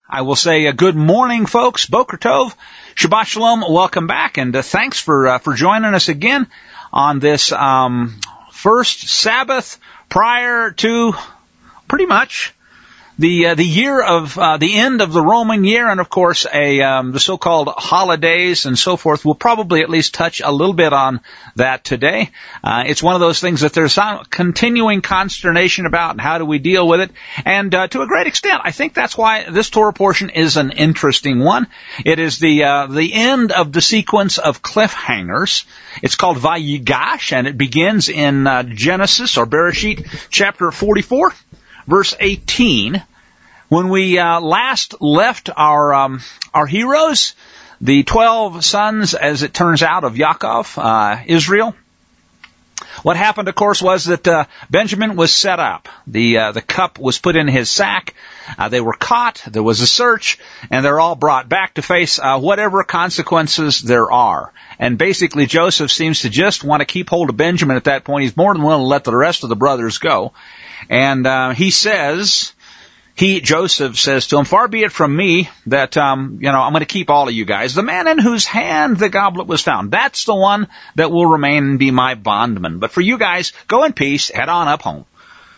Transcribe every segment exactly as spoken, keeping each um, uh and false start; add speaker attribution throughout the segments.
Speaker 1: I will say uh, good morning, folks. Boker Tov, Shabbat Shalom, welcome back, and uh, thanks for uh, for joining us again on this um, first Sabbath prior to pretty much the uh, the year of uh, the end of the Roman year, and of course a um, the so-called holidays and so forth. We'll probably at least touch a little bit on that today. Uh, it's one of those things that there's some continuing consternation about, and how do we deal with it? And uh, to a great extent, I think that's why this Torah portion is an interesting one. It is the uh, the end of the sequence of cliffhangers. It's called Vayigash, and it begins in uh, Genesis or Bereshit chapter forty-four. Verse eighteen, when we uh, last left our um, our heroes, the twelve sons, as it turns out, of Yaakov, uh, Israel. What happened, of course, was that uh, Benjamin was set up. The uh, the cup was put in his sack. Uh, they were caught. There was a search, and they're all brought back to face uh, whatever consequences there are. And basically, Joseph seems to just want to keep hold of Benjamin at that point. He's more than willing to let the rest of the brothers go. And uh, he says, he, Joseph, says to him, "Far be it from me that, um, you know, I'm going to keep all of you guys. The man in whose hand the goblet was found, that's the one that will remain and be my bondman. But for you guys, go in peace, head on up home."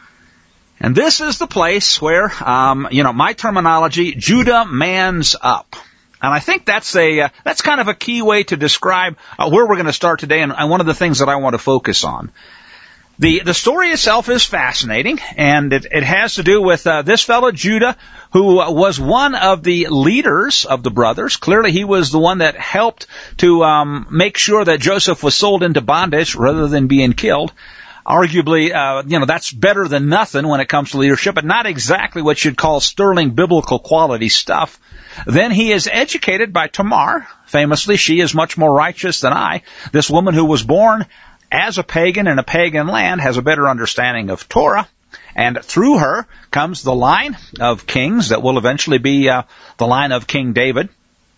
Speaker 1: And this is the place where, um, you know, my terminology, Judah mans up. And I think that's a uh, that's kind of a key way to describe uh, where we're going to start today, and, and one of the things that I want to focus on. The the story itself is fascinating, and it, it has to do with uh, this fellow Judah, who was one of the leaders of the brothers. Clearly, he was the one that helped to um, make sure that Joseph was sold into bondage rather than being killed. Arguably, uh, you know, that's better than nothing when it comes to leadership, but not exactly what you'd call sterling biblical quality stuff. Then he is educated by Tamar. Famously, she is much more righteous than I. This woman who was born as a pagan in a pagan land has a better understanding of Torah, and through her comes the line of kings that will eventually be uh, the line of King David.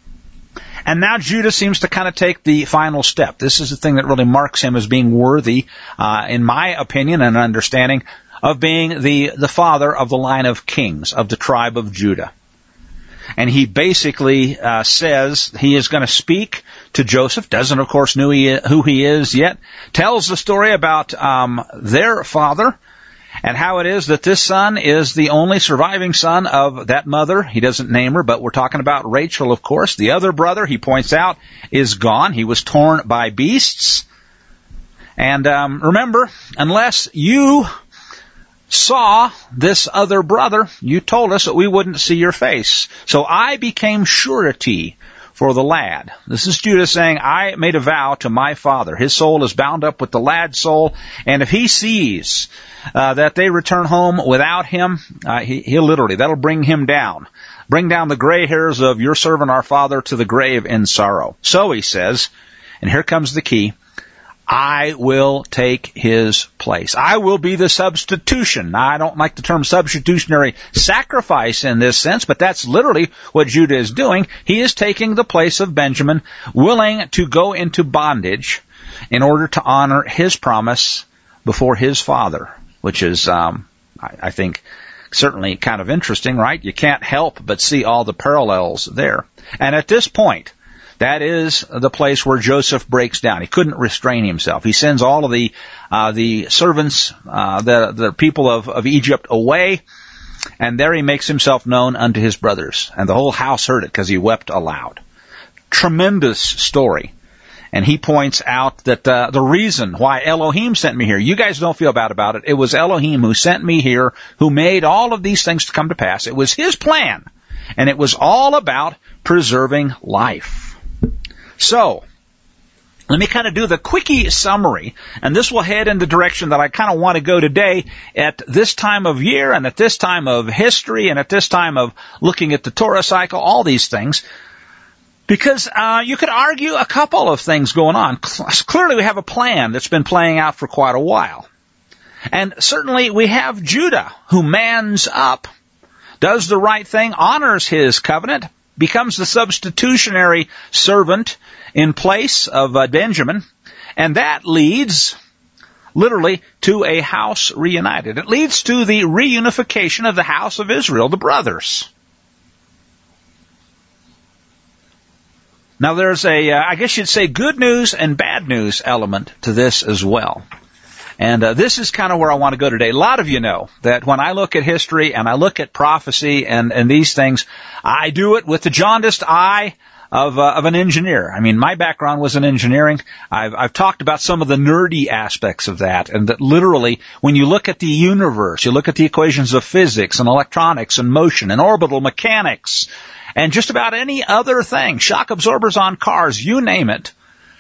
Speaker 1: And now Judah seems to kind of take the final step. This is the thing that really marks him as being worthy, uh, in my opinion and understanding, of being the, the father of the line of kings of the tribe of Judah. And he basically uh, says he is going to speak to Joseph, doesn't, of course, know he, who he is yet, tells the story about um, their father and how it is that this son is the only surviving son of that mother. He doesn't name her, but we're talking about Rachel, of course. The other brother, he points out, is gone. He was torn by beasts. And um, remember, unless you saw this other brother, you told us that we wouldn't see your face. So I became surety for the lad. This is Judah saying, I made a vow to my father. His soul is bound up with the lad's soul, and if he sees uh, that they return home without him, uh, he, he'll literally, that'll bring him down. Bring down the gray hairs of your servant our father to the grave in sorrow. So he says, and here comes the key, I will take his place. I will be the substitution. Now, I don't like the term substitutionary sacrifice in this sense, but that's literally what Judah is doing. He is taking the place of Benjamin, willing to go into bondage in order to honor his promise before his father, which is, um, I, I think, certainly kind of interesting, right? You can't help but see all the parallels there. And at this point, that is the place where Joseph breaks down. He couldn't restrain himself. He sends all of the uh, the servants, uh, the the people of, of Egypt away, and there he makes himself known unto his brothers. And the whole house heard it because he wept aloud. Tremendous story. And he points out that uh, the reason why Elohim sent me here, you guys don't feel bad about it. It was Elohim who sent me here, who made all of these things to come to pass. It was his plan, and it was all about preserving life. So, let me kind of do the quickie summary, and this will head in the direction that I kind of want to go today at this time of year and at this time of history and at this time of looking at the Torah cycle, all these things, because uh, you could argue a couple of things going on. Clearly, we have a plan that's been playing out for quite a while. And certainly, we have Judah, who mans up, does the right thing, honors his covenant, becomes the substitutionary servant in place of uh, Benjamin, and that leads literally to a house reunited. It leads to the reunification of the house of Israel, the brothers. Now there's a, uh, I guess you'd say good news and bad news element to this as well. And uh, this is kind of where I want to go today. A lot of you know that when I look at history and I look at prophecy and, and these things, I do it with the jaundiced eye of uh, of an engineer. I mean, my background was in engineering. I've I've talked about some of the nerdy aspects of that, and that literally, when you look at the universe, you look at the equations of physics and electronics and motion and orbital mechanics and just about any other thing, shock absorbers on cars, you name it.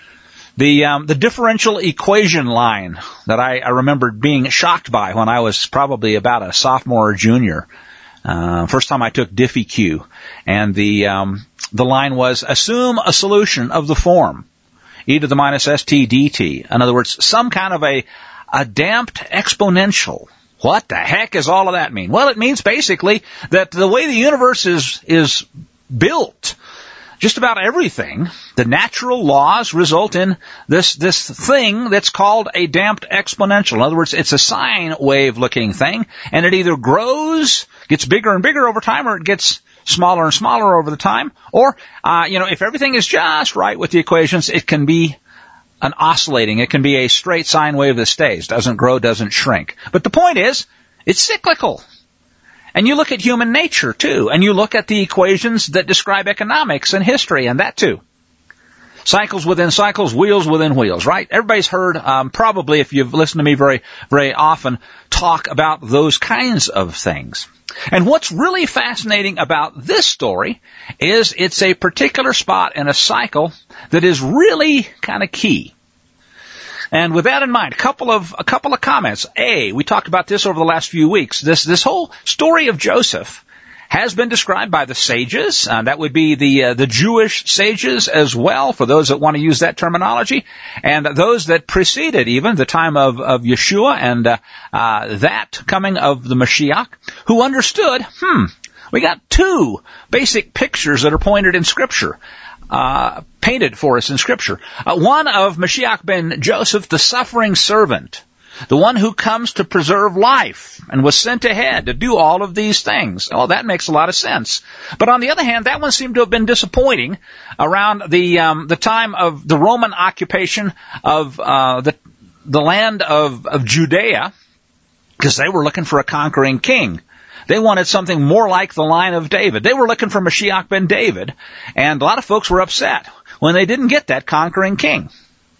Speaker 1: The um, the differential equation line that I, I remember being shocked by when I was probably about a sophomore or junior. Uh, first time I took Diffie-Q, and the um, the line was, assume a solution of the form e to the minus st dt. In other words, some kind of a a damped exponential. What the heck does all of that mean? Well, it means basically that the way the universe is is built, just about everything, the natural laws result in this this thing that's called a damped exponential. In other words, it's a sine wave looking thing, and it either grows, gets bigger and bigger over time, or it gets smaller and smaller over the time. Or, uh, you know, if everything is just right with the equations, it can be an oscillating. It can be a straight sine wave that stays, doesn't grow, doesn't shrink. But the point is, it's cyclical. And you look at human nature, too, and you look at the equations that describe economics and history, and that, too. Cycles within cycles, wheels within wheels, right? Everybody's heard, um, probably, if you've listened to me very, very often, talk about those kinds of things. And what's really fascinating about this story is it's a particular spot in a cycle that is really kind of key. And with that in mind, a couple of a couple of comments. A, we talked about this over the last few weeks. This this whole story of Joseph has been described by the sages. Uh, that would be the uh, the Jewish sages as well, for those that want to use that terminology, and those that preceded even the time of of Yeshua and uh, uh, that coming of the Mashiach, who understood. Hmm, we got two basic pictures that are pointed in Scripture. Uh, painted for us in Scripture. Uh, one of Mashiach ben Joseph, the suffering servant, the one who comes to preserve life and was sent ahead to do all of these things. Oh, that makes a lot of sense. But on the other hand, that one seemed to have been disappointing around the um, the time of the Roman occupation of uh, the the land of, of Judea, because they were looking for a conquering king. They wanted something more like the line of David. They were looking for Mashiach ben David, and a lot of folks were upset when they didn't get that conquering king.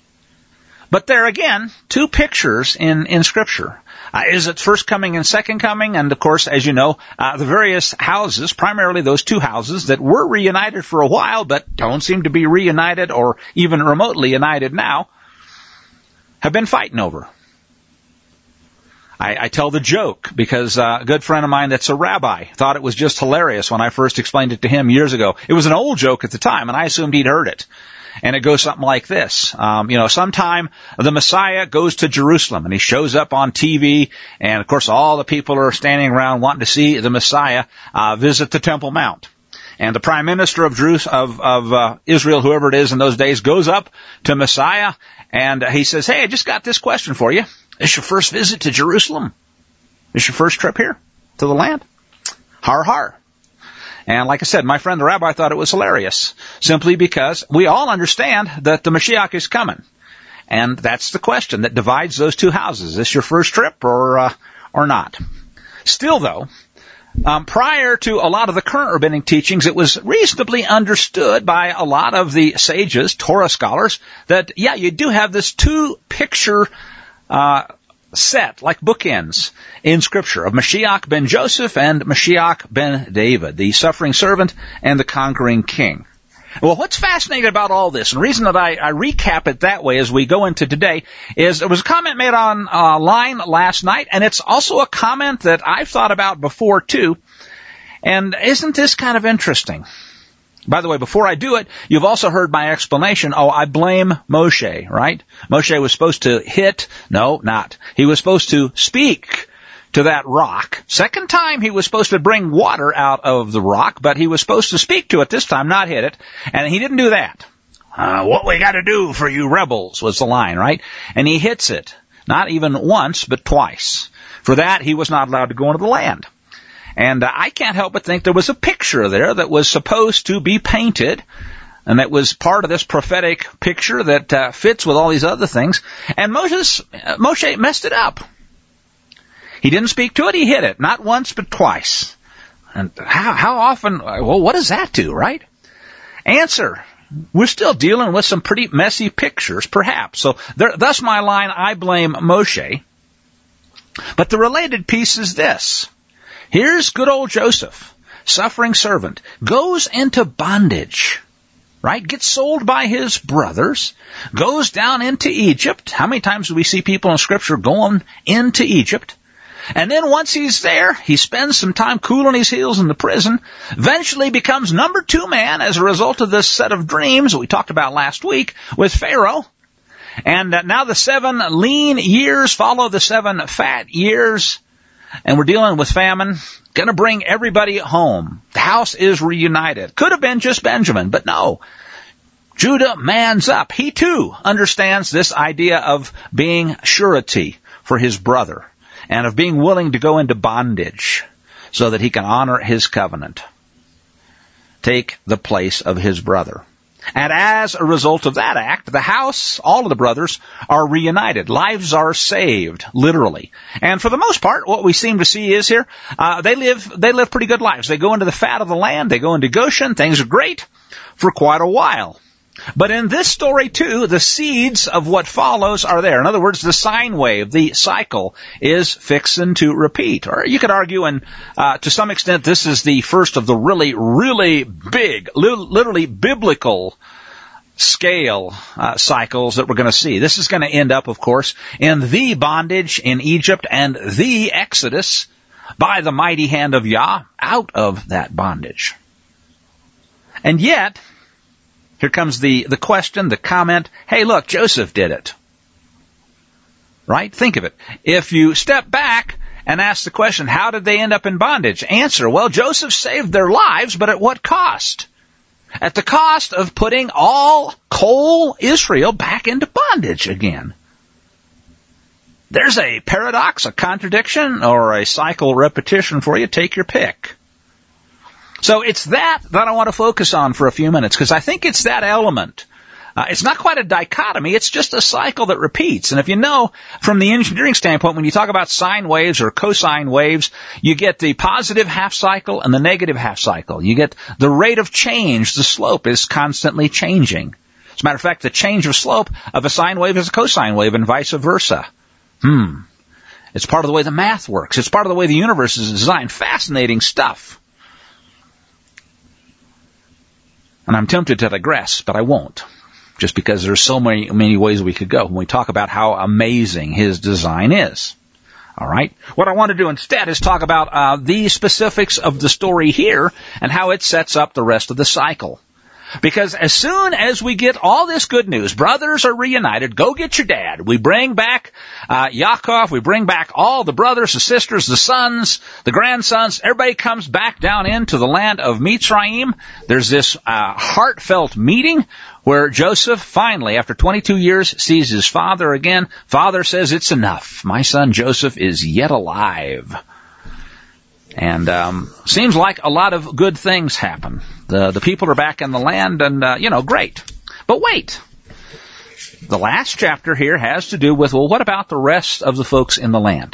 Speaker 1: But there again, two pictures in, in Scripture. Uh, is it first coming and second coming? And of course, as you know, uh, the various houses, primarily those two houses that were reunited for a while, but don't seem to be reunited or even remotely united now, have been fighting over. I, I tell the joke because uh, a good friend of mine that's a rabbi thought it was just hilarious when I first explained it to him years ago. It was an old joke at the time, and I assumed he'd heard it. And it goes something like this. Um, you know, sometime the Messiah goes to Jerusalem, and he shows up on T V, and of course all the people are standing around wanting to see the Messiah uh, visit the Temple Mount. And the prime minister of Jerusalem, of, of uh, Israel, whoever it is in those days, goes up to Messiah, and he says, "Hey, I just got this question for you. Is your first visit to Jerusalem? Is your first trip here to the land?" Har har. And like I said, my friend the rabbi thought it was hilarious, simply because we all understand that the Mashiach is coming. And that's the question that divides those two houses. Is this your first trip or uh, or not? Still, though, um, prior to a lot of the current rabbinic teachings, it was reasonably understood by a lot of the sages, Torah scholars, that, yeah, you do have this two-picture uh set, like bookends, in Scripture, of Mashiach ben Joseph and Mashiach ben David, the suffering servant and the conquering king. Well, what's fascinating about all this, and the reason that I, I recap it that way as we go into today, is there was a comment made online uh, last night, and it's also a comment that I've thought about before, too. And isn't this kind of interesting? By the way, before I do it, you've also heard my explanation. Oh, I blame Moshe, right? Moshe was supposed to hit, no, not. He was supposed to speak to that rock. Second time, he was supposed to bring water out of the rock, but he was supposed to speak to it this time, not hit it, and he didn't do that. Uh, what we got to do for you rebels was the line, right? And he hits it, not even once, but twice. For that, he was not allowed to go into the land. And uh, I can't help but think there was a picture there that was supposed to be painted And that was part of this prophetic picture that uh, fits with all these other things. And Moses, uh, Moshe messed it up. He didn't speak to it, he hid it. Not once, but twice. And how, how often, well, what does that do, right? Answer. We're still dealing with some pretty messy pictures, perhaps. So there, thus my line, I blame Moshe. But the related piece is this. Here's good old Joseph, suffering servant, goes into bondage, right? Gets sold by his brothers, goes down into Egypt. How many times do we see people in Scripture going into Egypt? And then once he's there, he spends some time cooling his heels in the prison, eventually becomes number two man as a result of this set of dreams that we talked about last week with Pharaoh. And uh, now the seven lean years follow the seven fat years, and we're dealing with famine. Going to bring everybody home. The house is reunited. Could have been just Benjamin, but no. Judah mans up. He too understands this idea of being surety for his brother, and of being willing to go into bondage so that he can honor his covenant, take the place of his brother. And as a result of that act, the house, all of the brothers, are reunited. Lives are saved, literally. And for the most part, what we seem to see is here, uh, they live, they live pretty good lives. They go into the fat of the land, they go into Goshen, things are great for quite a while. But in this story, too, the seeds of what follows are there. In other words, the sine wave, the cycle, is fixing to repeat. Or you could argue, and uh, to some extent, this is the first of the really, really big, li- literally biblical scale uh, cycles that we're going to see. This is going to end up, of course, in the bondage in Egypt and the exodus by the mighty hand of Yah out of that bondage. And yet, here comes the, the question, the comment, hey, look, Joseph did it. Right? Think of it. If you step back and ask the question, how did they end up in bondage? Answer, well, Joseph saved their lives, but at what cost? At the cost of putting all coal Israel back into bondage again. There's a paradox, a contradiction, or a cycle repetition for you. Take your pick. So it's that that I want to focus on for a few minutes, because I think it's that element. Uh, it's not quite a dichotomy, it's just a cycle that repeats. And if you know, from the engineering standpoint, when you talk about sine waves or cosine waves, you get the positive half cycle and the negative half cycle. You get the rate of change, the slope is constantly changing. As a matter of fact, the change of slope of a sine wave is a cosine wave and vice versa. Hmm. It's part of the way the math works. It's part of the way the universe is designed. Fascinating stuff. And I'm tempted to digress, but I won't, just because there's so many, many ways we could go when we talk about how amazing his design is. All right? What I want to do instead is talk about uh, the specifics of the story here and how it sets up the rest of the cycle. Because as soon as we get all this good news, brothers are reunited, go get your dad. We bring back uh, Yaakov, we bring back all the brothers, the sisters, the sons, the grandsons. Everybody comes back down into the land of Mitzrayim. There's this uh, heartfelt meeting where Joseph finally, after twenty-two years, sees his father again. Father says, it's enough. My son Joseph is yet alive. And um seems like a lot of good things happen. The the people are back in the land, and, uh, you know, great. But wait. The last chapter here has to do with, well, what about the rest of the folks in the land?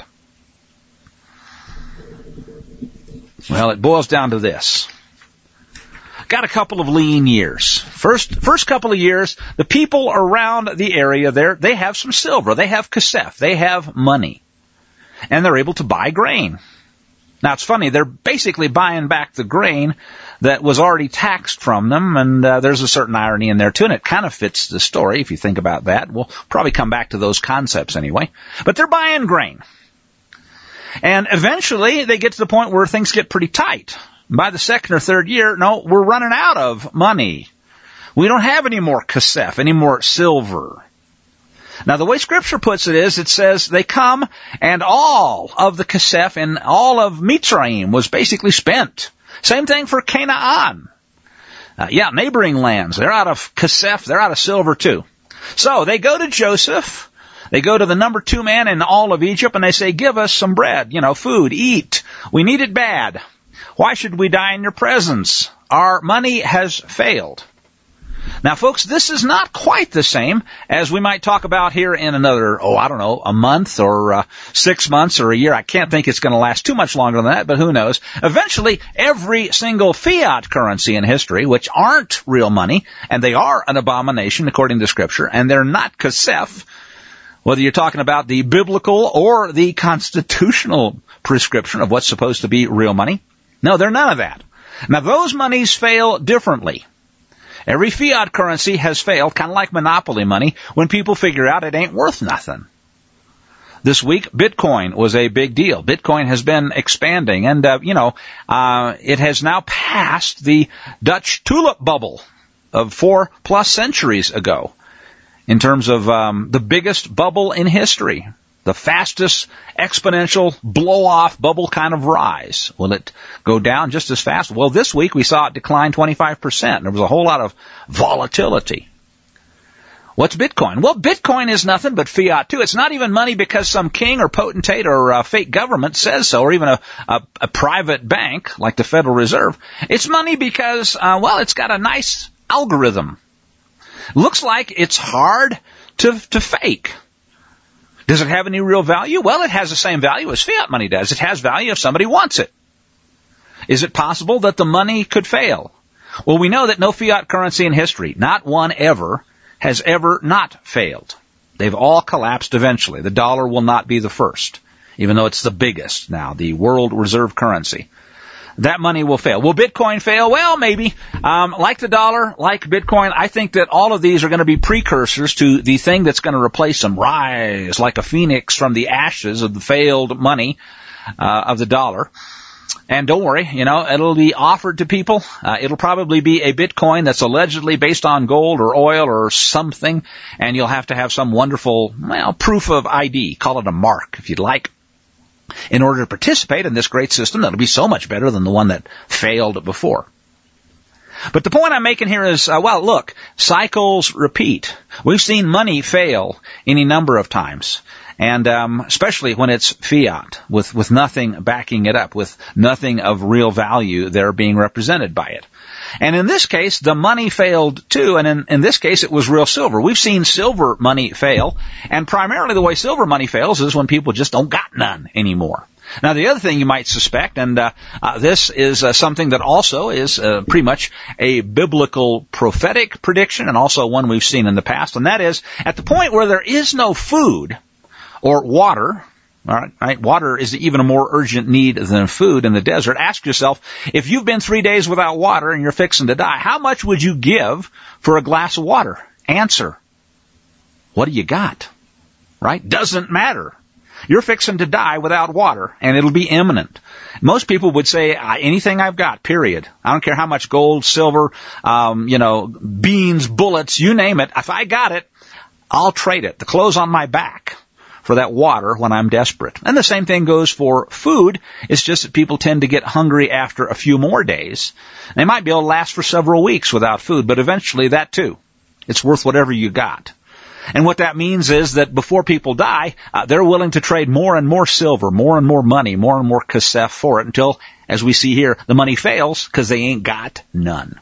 Speaker 1: Well, it boils down to this. Got a couple of lean years. First, first couple of years, the people around the area there, they have some silver. They have kesef. They have money. And they're able to buy grain. Now, it's funny, they're basically buying back the grain that was already taxed from them, and uh, there's a certain irony in there, too, and it kind of fits the story, if you think about that. We'll probably come back to those concepts anyway. But they're buying grain. And eventually, they get to the point where things get pretty tight. By the second or third year, no, we're running out of money. We don't have any more kesef, any more silver. Now, the way Scripture puts it is, it says they come, and all of the kesef and all of Mitzrayim was basically spent. Same thing for Canaan. Uh, yeah, neighboring lands. They're out of kesef. They're out of silver, too. So they go to Joseph. They go to the number two man in all of Egypt, and they say, give us some bread, you know, food, eat. We need it bad. Why should we die in your presence? Our money has failed. Now, folks, this is not quite the same as we might talk about here in another, oh, I don't know, a month or uh, six months or a year. I can't think it's going to last too much longer than that, but who knows. Eventually, every single fiat currency in history, which aren't real money, and they are an abomination according to Scripture, and they're not kasef, whether you're talking about the biblical or the constitutional prescription of what's supposed to be real money. No, they're none of that. Now, those monies fail differently. Every fiat currency has failed, kind of like monopoly money, when people figure out it ain't worth nothing. This week, Bitcoin was a big deal. Bitcoin has been expanding, and, uh, you know, uh, it has now passed the Dutch tulip bubble of four plus centuries ago in terms of um, the biggest bubble in history. The fastest exponential blow-off bubble kind of rise. Will it go down just as fast? Well, this week we saw it decline twenty-five percent. There was a whole lot of volatility. What's Bitcoin? Well, Bitcoin is nothing but fiat, too. It's not even money because some king or potentate or uh, fake government says so, or even a, a, a private bank like the Federal Reserve. It's money because, uh, well, it's got a nice algorithm. Looks like it's hard to, to fake. Does it have any real value? Well, it has the same value as fiat money does. It has value if somebody wants it. Is it possible that the money could fail? Well, we know that no fiat currency in history, not one ever, has ever not failed. They've all collapsed eventually. The dollar will not be the first, even though it's the biggest now, the world reserve currency. That money will fail. Will Bitcoin fail? Well, maybe. Um, like the dollar, like Bitcoin, I think that all of these are going to be precursors to the thing that's going to replace them, rise like a phoenix from the ashes of the failed money uh, of the dollar. And don't worry, you know, it'll be offered to people. Uh, it'll probably be a Bitcoin that's allegedly based on gold or oil or something, and you'll have to have some wonderful, well, proof of I D. Call it a mark if you'd like. In order to participate in this great system that'll be so much better than the one that failed before. But the point I'm making here is, uh, well, look, cycles repeat. We've seen money fail any number of times, and um, especially when it's fiat, with, with nothing backing it up, with nothing of real value there being represented by it. And in this case, the money failed too, and in, in this case, it was real silver. We've seen silver money fail, and primarily the way silver money fails is when people just don't got none anymore. Now, the other thing you might suspect, and uh, uh, this is uh, something that also is uh, pretty much a biblical prophetic prediction, and also one we've seen in the past, and that is, at the point where there is no food or water, all right, right, water is even a more urgent need than food in the desert. Ask yourself, if you've been three days without water and you're fixing to die, how much would you give for a glass of water? Answer. What do you got? Right? Doesn't matter. You're fixing to die without water, and it'll be imminent. Most people would say, anything I've got, period. I don't care how much gold, silver, um, you know, beans, bullets, you name it. If I got it, I'll trade it. The clothes on my back for that water when I'm desperate. And the same thing goes for food. It's just that people tend to get hungry after a few more days. They might be able to last for several weeks without food, but eventually that too. It's worth whatever you got. And what that means is that before people die, uh, they're willing to trade more and more silver, more and more money, more and more kasef for it until, as we see here, the money fails because they ain't got none.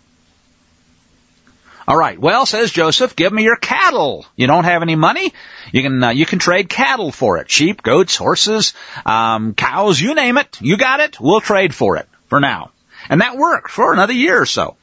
Speaker 1: All right. Well, says Joseph, give me your cattle. You don't have any money? You can uh, you can trade cattle for it. Sheep, goats, horses, um, cows, you name it. You got it. We'll trade for it for now. And that worked for another year or so.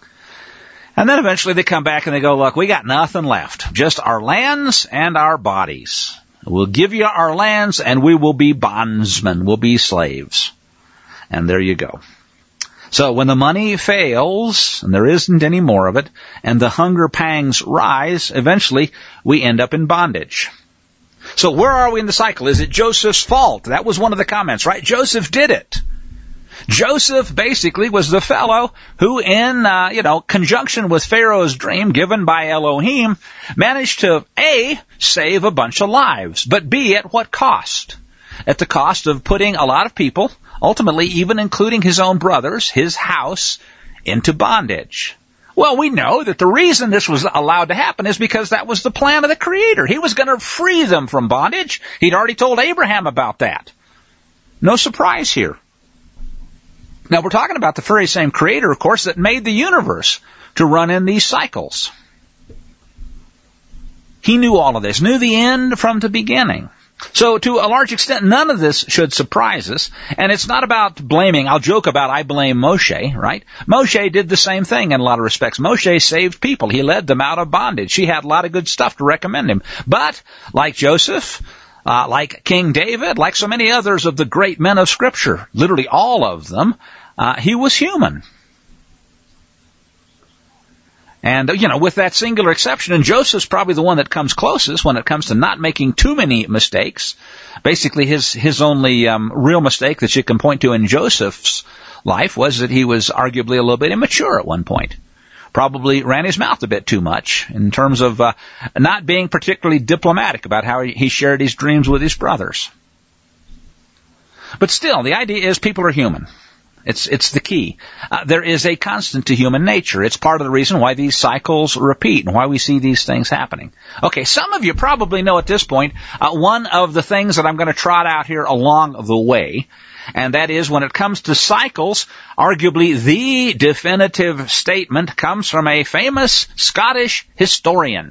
Speaker 1: And then eventually they come back and they go, look, we got nothing left. Just our lands and our bodies. We'll give you our lands and we will be bondsmen. We'll be slaves. And there you go. So when the money fails, and there isn't any more of it, and the hunger pangs rise, eventually we end up in bondage. So where are we in the cycle? Is it Joseph's fault? That was one of the comments, right? Joseph did it. Joseph basically was the fellow who, in, uh, you know, conjunction with Pharaoh's dream given by Elohim, managed to, A, save a bunch of lives, but B, at what cost? At the cost of putting a lot of people, ultimately even including his own brothers, his house, into bondage. Well, we know that the reason this was allowed to happen is because that was the plan of the Creator. He was going to free them from bondage. He'd already told Abraham about that. No surprise here. Now, we're talking about the very same Creator, of course, that made the universe to run in these cycles. He knew all of this, knew the end from the beginning. So to a large extent, none of this should surprise us. And it's not about blaming. I'll joke about I blame Moshe, right? Moshe did the same thing in a lot of respects. Moshe saved people. He led them out of bondage. He had a lot of good stuff to recommend him. But like Joseph, uh, like King David, like so many others of the great men of Scripture, literally all of them, uh, he was human. And, you know, with that singular exception, and Joseph's probably the one that comes closest when it comes to not making too many mistakes. Basically, his his only um, real mistake that you can point to in Joseph's life was that he was arguably a little bit immature at one point. Probably ran his mouth a bit too much in terms of uh, not being particularly diplomatic about how he, he shared his dreams with his brothers. But still, the idea is people are human. It's it's the key. Uh, there is a constant to human nature. It's part of the reason why these cycles repeat and why we see these things happening. Okay, some of you probably know at this point uh, one of the things that I'm going to trot out here along the way, and that is when it comes to cycles, arguably the definitive statement comes from a famous Scottish historian.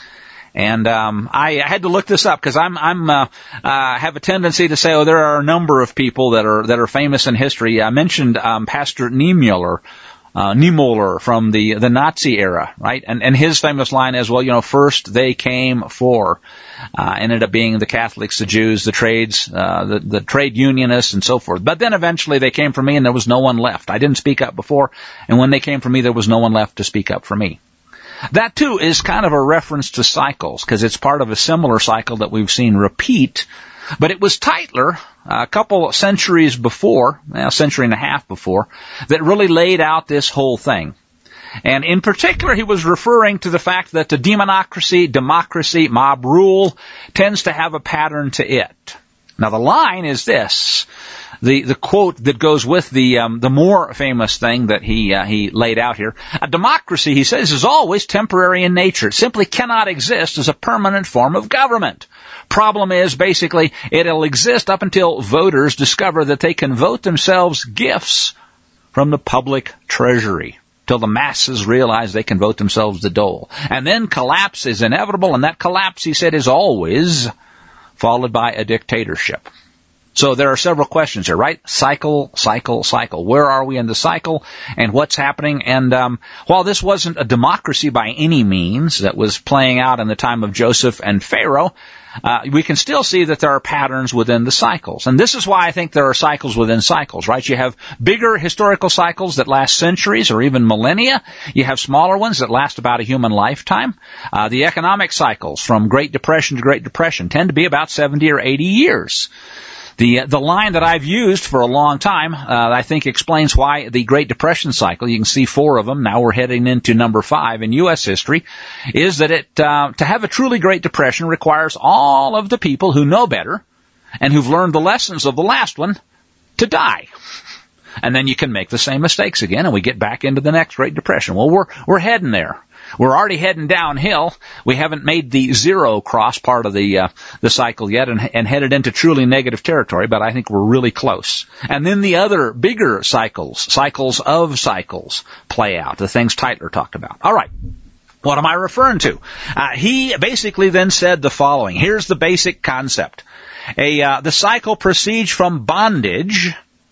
Speaker 1: And um, I had to look this up because I'm I'm uh, uh, have a tendency to say, oh, there are a number of people that are that are famous in history. I mentioned um, Pastor Niemöller, uh, Niemöller from the the Nazi era, right? And and his famous line is, well, you know, first they came for, uh, ended up being the Catholics, the Jews, the trades, uh, the the trade unionists, and so forth. But then eventually they came for me, and there was no one left. I didn't speak up before, and when they came for me, there was no one left to speak up for me. That, too, is kind of a reference to cycles, because it's part of a similar cycle that we've seen repeat. But it was Tytler, a couple centuries before, a century and a half before, that really laid out this whole thing. And in particular, he was referring to the fact that the demonocracy, democracy, mob rule tends to have a pattern to it. Now, the line is this. The the quote that goes with the um, the more famous thing that he uh, he laid out here. A democracy, he says, is always temporary in nature. It simply cannot exist as a permanent form of government. Problem is, basically, it'll exist up until voters discover that they can vote themselves gifts from the public treasury, till the masses realize they can vote themselves the dole. And then collapse is inevitable, and that collapse, he said, is always followed by a dictatorship. So there are several questions here, right? Cycle, cycle, cycle. Where are we in the cycle and what's happening? And um, while this wasn't a democracy by any means that was playing out in the time of Joseph and Pharaoh, uh, we can still see that there are patterns within the cycles. And this is why I think there are cycles within cycles, right? You have bigger historical cycles that last centuries or even millennia. You have smaller ones that last about a human lifetime. Uh, the economic cycles from Great Depression to Great Depression tend to be about seventy or eighty years. The the line that I've used for a long time, uh, I think explains why the Great Depression cycle, you can see four of them, now we're heading into number five in U S history, is that it uh, to have a truly Great Depression requires all of the people who know better and who've learned the lessons of the last one to die. And then you can make the same mistakes again, and we get back into the next Great Depression. Well, we're we're heading there. We're already heading downhill. We haven't made the zero cross part of the uh, the cycle yet and, and headed into truly negative territory, but I think we're really close. And then the other bigger cycles, cycles of cycles, play out, the things Tytler talked about. All right. What am I referring to? Uh, he basically then said the following. Here's the basic concept. A uh, the cycle proceeds from bondage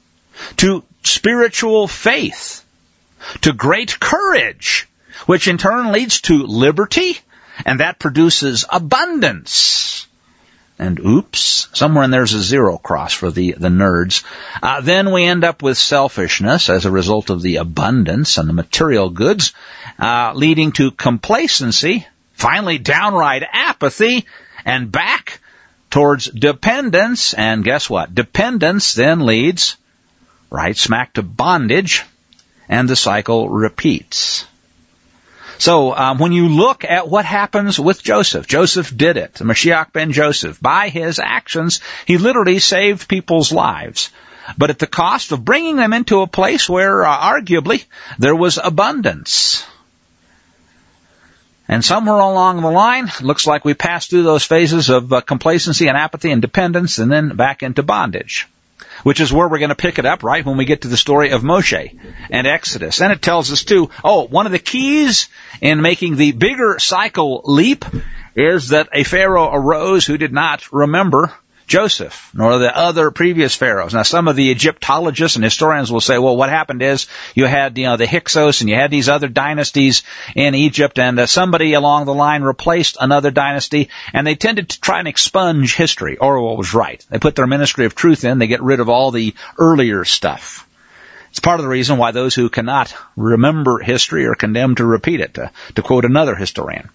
Speaker 1: to spiritual faith, to great courage, which in turn leads to liberty, and that produces abundance. And oops, somewhere in there's a zero cross for the, the nerds. Uh, then we end up with selfishness as a result of the abundance and the material goods, uh, leading to complacency, finally downright apathy, and back towards dependence. And guess what? Dependence then leads right smack to bondage, and the cycle repeats. So um, when you look at what happens with Joseph, Joseph did it. Mashiach ben Joseph, by his actions, he literally saved people's lives, but at the cost of bringing them into a place where, uh, arguably, there was abundance. And somewhere along the line, looks like we passed through those phases of uh, complacency and apathy and dependence, and then back into bondage, which is where we're going to pick it up, right, when we get to the story of Moshe and Exodus. And it tells us, too, oh, one of the keys in making the bigger cycle leap is that a Pharaoh arose who did not remember Joseph, nor the other previous pharaohs. Now, some of the Egyptologists and historians will say, well, what happened is you had, you know, the Hyksos and you had these other dynasties in Egypt, and uh, somebody along the line replaced another dynasty, and they tended to try and expunge history, or what was right. They put their ministry of truth in, they get rid of all the earlier stuff. It's part of the reason why those who cannot remember history are condemned to repeat it, to, to quote another historian.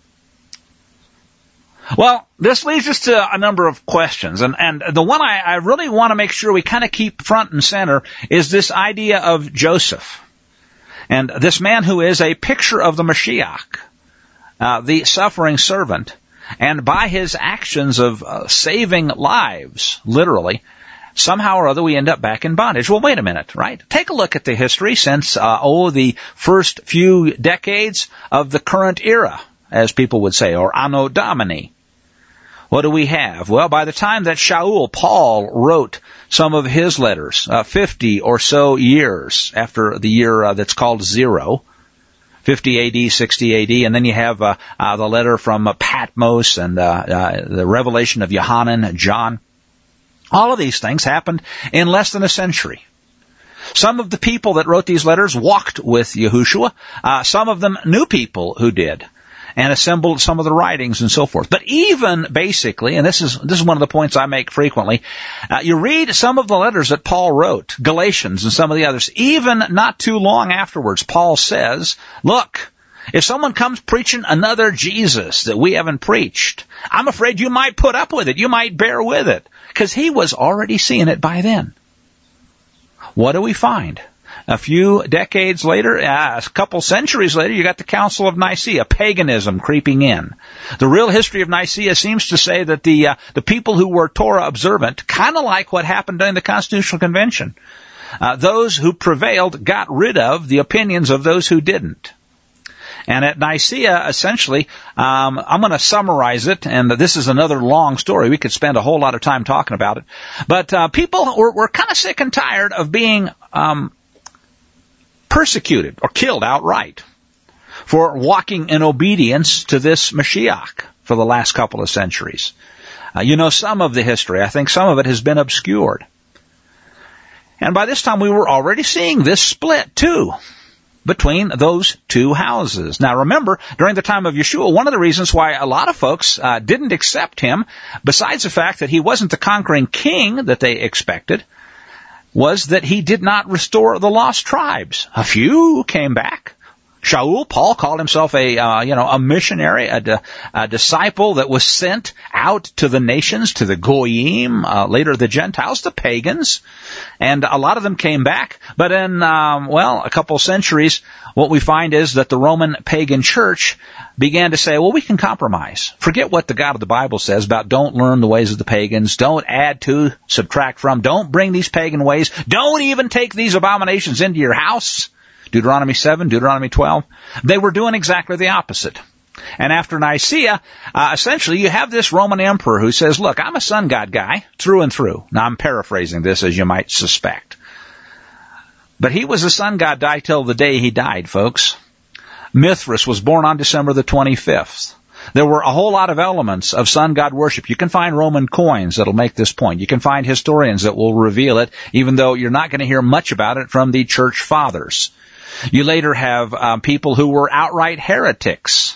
Speaker 1: Well, this leads us to a number of questions, and, and the one I, I really want to make sure we kind of keep front and center is this idea of Joseph, and this man who is a picture of the Mashiach, uh, the suffering servant, and by his actions of uh, saving lives, literally, somehow or other we end up back in bondage. Well, wait a minute, right? Take a look at the history since, uh, oh, the first few decades of the current era, as people would say, or Anno Domini. What do we have? Well, by the time that Shaul, Paul, wrote some of his letters, uh, fifty or so years after the year uh, that's called zero, fifty A D, sixty A D, and then you have uh, uh, the letter from uh, Patmos and uh, uh, the revelation of Yohanan, John. All of these things happened in less than a century. Some of the people that wrote these letters walked with Yahushua. Uh, some of them knew people who did, and assembled some of the writings and so forth. But even basically, and this is this is one of the points I make frequently, uh, you read some of the letters that Paul wrote, Galatians and some of the others, even not too long afterwards, Paul says, look, if someone comes preaching another Jesus that we haven't preached, I'm afraid you might put up with it. You might bear with it. Because he was already seeing it by then. What do we find? A few decades later, uh, a couple centuries later, you got the Council of Nicaea, paganism creeping in. The real history of Nicaea seems to say that the uh, the people who were Torah observant, kind of like what happened during the Constitutional Convention, uh, those who prevailed got rid of the opinions of those who didn't. And at Nicaea, essentially, um, I'm going to summarize it, and this is another long story. We could spend a whole lot of time talking about it. But uh, people were, were kind of sick and tired of being um, persecuted or killed outright for walking in obedience to this Mashiach for the last couple of centuries. Uh, you know some of the history. I think some of it has been obscured. And by this time, we were already seeing this split, too, between those two houses. Now remember, during the time of Yeshua, one of the reasons why a lot of folks uh, didn't accept him, besides the fact that he wasn't the conquering king that they expected, was that he did not restore the lost tribes. A few came back. Shaul, Paul called himself a, uh, you know, a missionary, a, di- a disciple that was sent out to the nations, to the Goyim, uh, later the Gentiles, the pagans, and a lot of them came back. But in, um, well, a couple centuries, what we find is that the Roman pagan church began to say, well, we can compromise. Forget what the God of the Bible says about don't learn the ways of the pagans, don't add to, subtract from, don't bring these pagan ways, don't even take these abominations into your house. Deuteronomy seven, Deuteronomy twelve, they were doing exactly the opposite. And after Nicaea, uh, essentially you have this Roman emperor who says, look, I'm a sun god guy through and through. Now I'm paraphrasing this as you might suspect. But he was a sun god guy till the day he died, folks. Mithras was born on December the twenty-fifth. There were a whole lot of elements of sun god worship. You can find Roman coins that'll make this point. You can find historians that will reveal it, even though you're not going to hear much about it from the church fathers. You later have um, people who were outright heretics,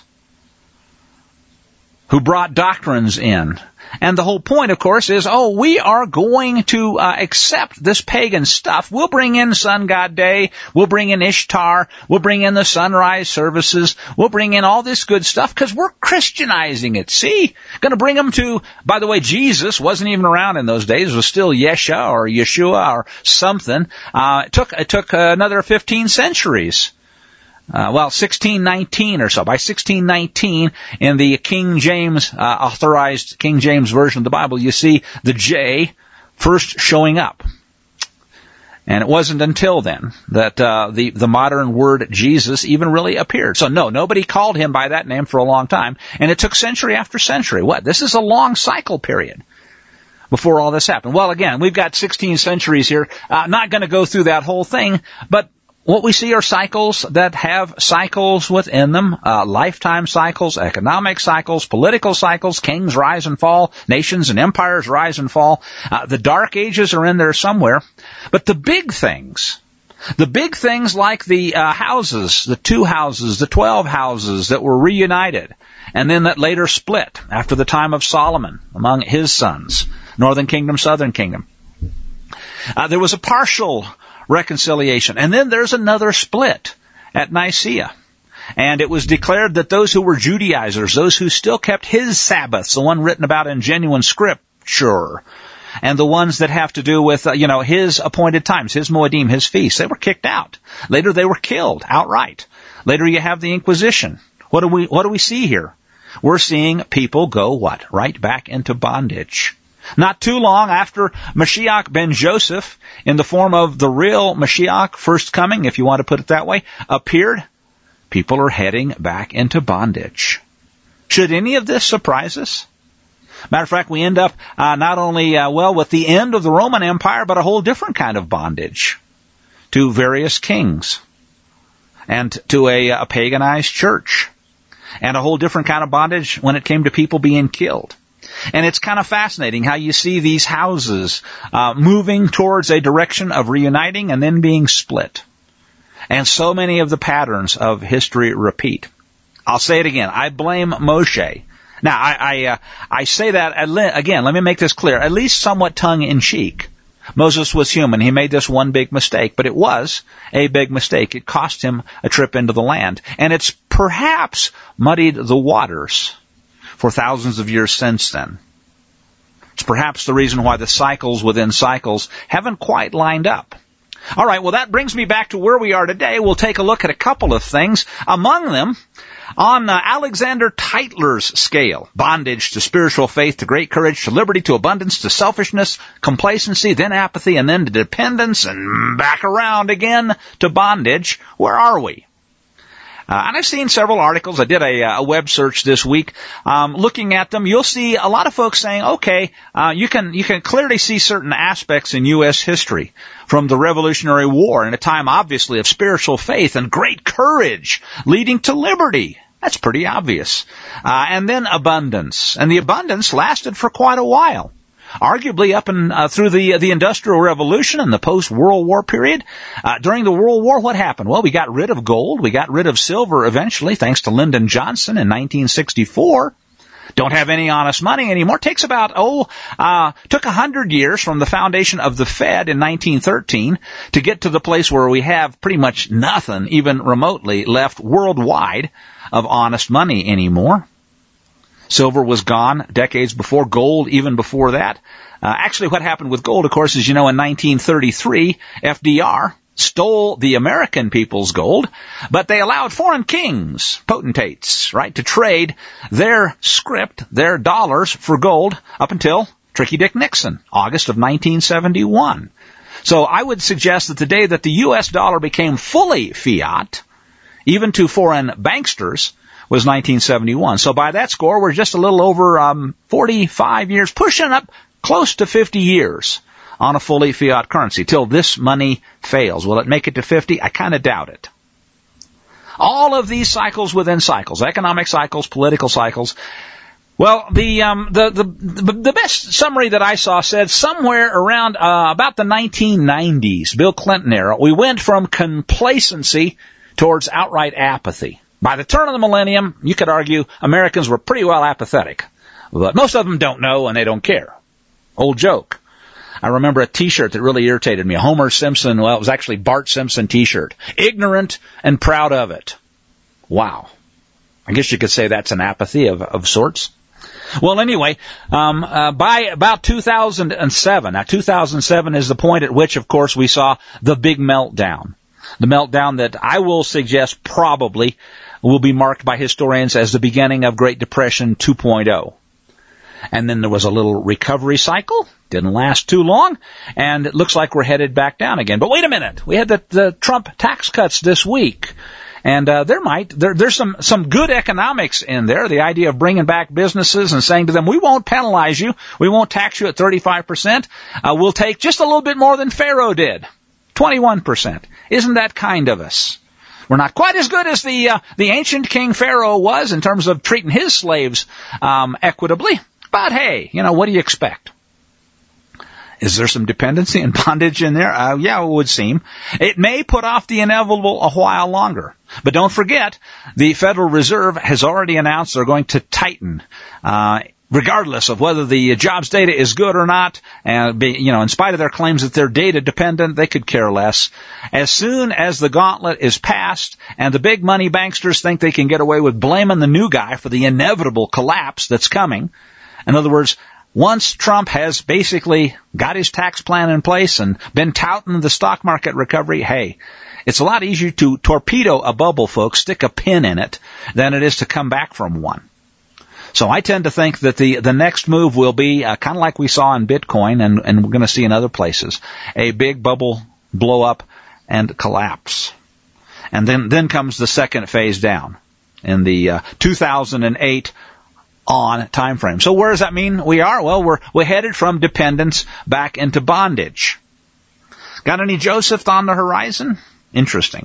Speaker 1: who brought doctrines in. And the whole point, of course, is, oh, we are going to uh, accept this pagan stuff. We'll bring in Sun God Day. We'll bring in Ishtar. We'll bring in the sunrise services. We'll bring in all this good stuff because we're Christianizing it. See? Going to bring them to, by the way, Jesus wasn't even around in those days. It was still Yesha or Yeshua or something. Uh, it took, it took another fifteen centuries. Uh, well, sixteen nineteen or so. By sixteen nineteen, in the King James, uh, authorized King James version of the Bible, you see the J first showing up. And it wasn't until then that, uh, the, the modern word Jesus even really appeared. So no, nobody called him by that name for a long time. And it took century after century. What? This is a long cycle period before all this happened. Well, again, we've got sixteen centuries here. Uh, not going to go through that whole thing, but what we see are cycles that have cycles within them, uh, lifetime cycles, economic cycles, political cycles, kings rise and fall, nations and empires rise and fall. Uh, the dark ages are in there somewhere. But the big things, the big things like the uh, houses, the two houses, the twelve houses that were reunited, and then that later split after the time of Solomon among his sons, northern kingdom, southern kingdom. Uh, there was a partial reconciliation. And then there's another split at Nicaea. And it was declared that those who were Judaizers, those who still kept his Sabbaths, the one written about in genuine scripture, and the ones that have to do with, uh, you know, his appointed times, his Moedim, his feasts, they were kicked out. Later they were killed outright. Later you have the Inquisition. What do we, what do we see here? We're seeing people go what? Right back into bondage. Not too long after Mashiach ben Joseph, in the form of the real Mashiach, first coming, if you want to put it that way, appeared, people are heading back into bondage. Should any of this surprise us? Matter of fact, we end up uh, not only, uh, well, with the end of the Roman Empire, but a whole different kind of bondage to various kings and to a, a paganized church, and a whole different kind of bondage when it came to people being killed. And it's kind of fascinating how you see these houses uh, moving towards a direction of reuniting and then being split. And so many of the patterns of history repeat. I'll say it again. I blame Moshe. Now, I I, uh, I say that, again, let me make this clear, at least somewhat tongue-in-cheek. Moses was human. He made this one big mistake, but it was a big mistake. It cost him a trip into the land. And it's perhaps muddied the waters for thousands of years since then. It's perhaps the reason why the cycles within cycles haven't quite lined up. All right, well, that brings me back to where we are today. We'll take a look at a couple of things. Among them, on uh, Alexander Tytler's scale, bondage to spiritual faith, to great courage, to liberty, to abundance, to selfishness, complacency, then apathy, and then to dependence, and back around again to bondage. Where are we? Uh, and I've seen several articles. I did a, a web search this week. Um, looking at them, you'll see a lot of folks saying, okay, uh, you can you can clearly see certain aspects in U S history from the Revolutionary War, in a time obviously of spiritual faith and great courage leading to liberty. That's pretty obvious. Uh, and then abundance. And the abundance lasted for quite a while. Arguably up and uh, through the uh, the Industrial Revolution and the post-World War period. Uh, during the World War, what happened? Well, we got rid of gold. We got rid of silver eventually, thanks to Lyndon Johnson in nineteen sixty-four. Don't have any honest money anymore. Takes about, oh, uh, took a hundred years from the foundation of the Fed in nineteen thirteen to get to the place where we have pretty much nothing, even remotely, left worldwide of honest money anymore. Silver was gone decades before, gold even before that. Uh, actually, what happened with gold, of course, is, you know, in nineteen thirty-three, F D R stole the American people's gold, but they allowed foreign kings, potentates, right, to trade their script, their dollars for gold up until Tricky Dick Nixon, August of nineteen seventy-one. So I would suggest that the day that the U S dollar became fully fiat, even to foreign banksters, was nineteen seventy-one. So by that score, we're just a little over um, forty-five years, pushing up close to fifty years on a fully fiat currency till this money fails. Will it make it to fifty? I kind of doubt it. All of these cycles within cycles, economic cycles, political cycles. Well, the um, the, the the best summary that I saw said somewhere around uh, about the nineteen nineties, Bill Clinton era, we went from complacency towards outright apathy. By the turn of the millennium, you could argue Americans were pretty well apathetic. But most of them don't know and they don't care. Old joke. I remember a t-shirt that really irritated me. A Homer Simpson, well, it was actually Bart Simpson t-shirt. Ignorant and proud of it. Wow. I guess you could say that's an apathy of, of sorts. Well, anyway, um, uh, by about two thousand seven, now two thousand seven is the point at which, of course, we saw the big meltdown. The meltdown that I will suggest probably will be marked by historians as the beginning of Great Depression two point oh. And then there was a little recovery cycle. Didn't last too long. And it looks like we're headed back down again. But wait a minute. We had the, the Trump tax cuts this week. And uh, there might, there, there's some, some good economics in there. The idea of bringing back businesses and saying to them, we won't penalize you. We won't tax you at thirty-five percent. Uh, we'll take just a little bit more than Pharaoh did. twenty-one percent. Isn't that kind of us? We're not quite as good as the uh, the ancient King Pharaoh was in terms of treating his slaves um, equitably. But hey, you know, what do you expect? Is there some dependency and bondage in there? Uh, yeah, it would seem. It may put off the inevitable a while longer. But don't forget, the Federal Reserve has already announced they're going to tighten, uh, regardless of whether the jobs data is good or not. And be, you know, in spite of their claims that they're data dependent, they could care less. As soon as the gauntlet is passed and the big money banksters think they can get away with blaming the new guy for the inevitable collapse that's coming, in other words, once Trump has basically got his tax plan in place and been touting the stock market recovery, hey, it's a lot easier to torpedo a bubble, folks, stick a pin in it, than it is to come back from one. So I tend to think that the, the next move will be uh, kind of like we saw in Bitcoin, and, and we're going to see in other places, a big bubble blow up and collapse. And then, then comes the second phase down in the uh, two thousand eight on time frame. So where does that mean we are? Well, we're we're headed from dependence back into bondage. Got any Joseph on the horizon? Interesting.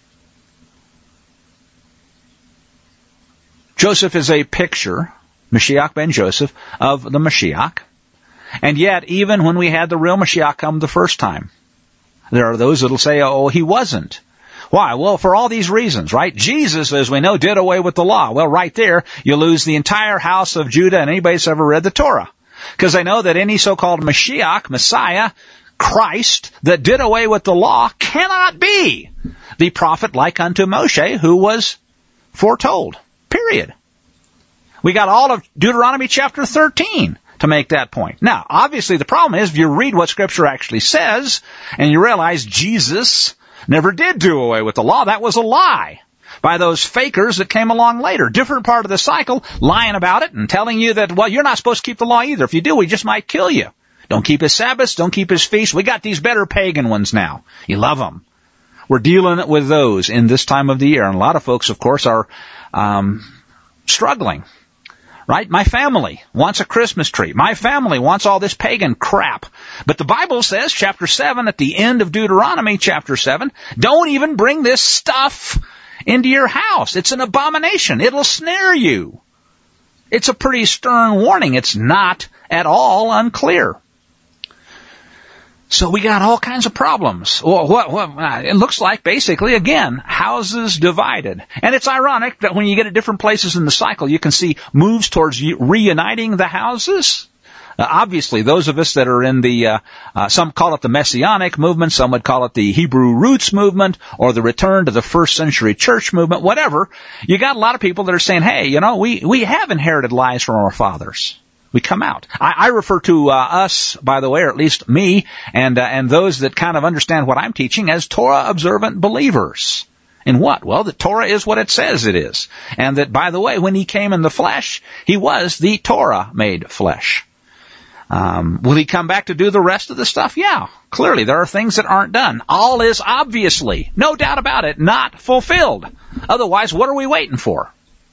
Speaker 1: Joseph is a picture, Mashiach ben Joseph, of the Mashiach. And yet, even when we had the real Mashiach come the first time, there are those that will say, oh, he wasn't. Why? Well, for all these reasons, right? Jesus, as we know, did away with the law. Well, right there, you lose the entire house of Judah and anybody that's ever read the Torah. Because they know that any so-called Mashiach, Messiah, Christ, that did away with the law cannot be the prophet like unto Moshe who was foretold. Period. We got all of Deuteronomy chapter thirteen to make that point. Now, obviously the problem is if you read what Scripture actually says and you realize Jesus never did do away with the law, that was a lie by those fakers that came along later. Different part of the cycle, lying about it and telling you that, well, you're not supposed to keep the law either. If you do, we just might kill you. Don't keep his Sabbaths, don't keep his feasts. We got these better pagan ones now. You love them. We're dealing with those in this time of the year. And a lot of folks, of course, are um struggling. Right? My family wants a Christmas tree. My family wants all this pagan crap. But the Bible says, chapter seven, at the end of Deuteronomy, chapter seven, don't even bring this stuff into your house. It's an abomination. It'll snare you. It's a pretty stern warning. It's not at all unclear. So we got all kinds of problems. Well, what, what, it looks like, basically, again, houses divided. And it's ironic that when you get at different places in the cycle, you can see moves towards reuniting the houses. Uh, obviously, those of us that are in the, uh, uh, some call it the Messianic movement, some would call it the Hebrew roots movement, or the return to the first century church movement, whatever. You got a lot of people that are saying, hey, you know, we, we have inherited lies from our fathers. We come out. I, I refer to uh, us, by the way, or at least me, and uh, and those that kind of understand what I'm teaching as Torah-observant believers. In what? Well, the Torah is what it says it is. And that, by the way, when he came in the flesh, he was the Torah made flesh. Um, will he come back to do the rest of the stuff? Yeah, clearly there are things that aren't done. All is obviously, no doubt about it, not fulfilled. Otherwise, what are we waiting for?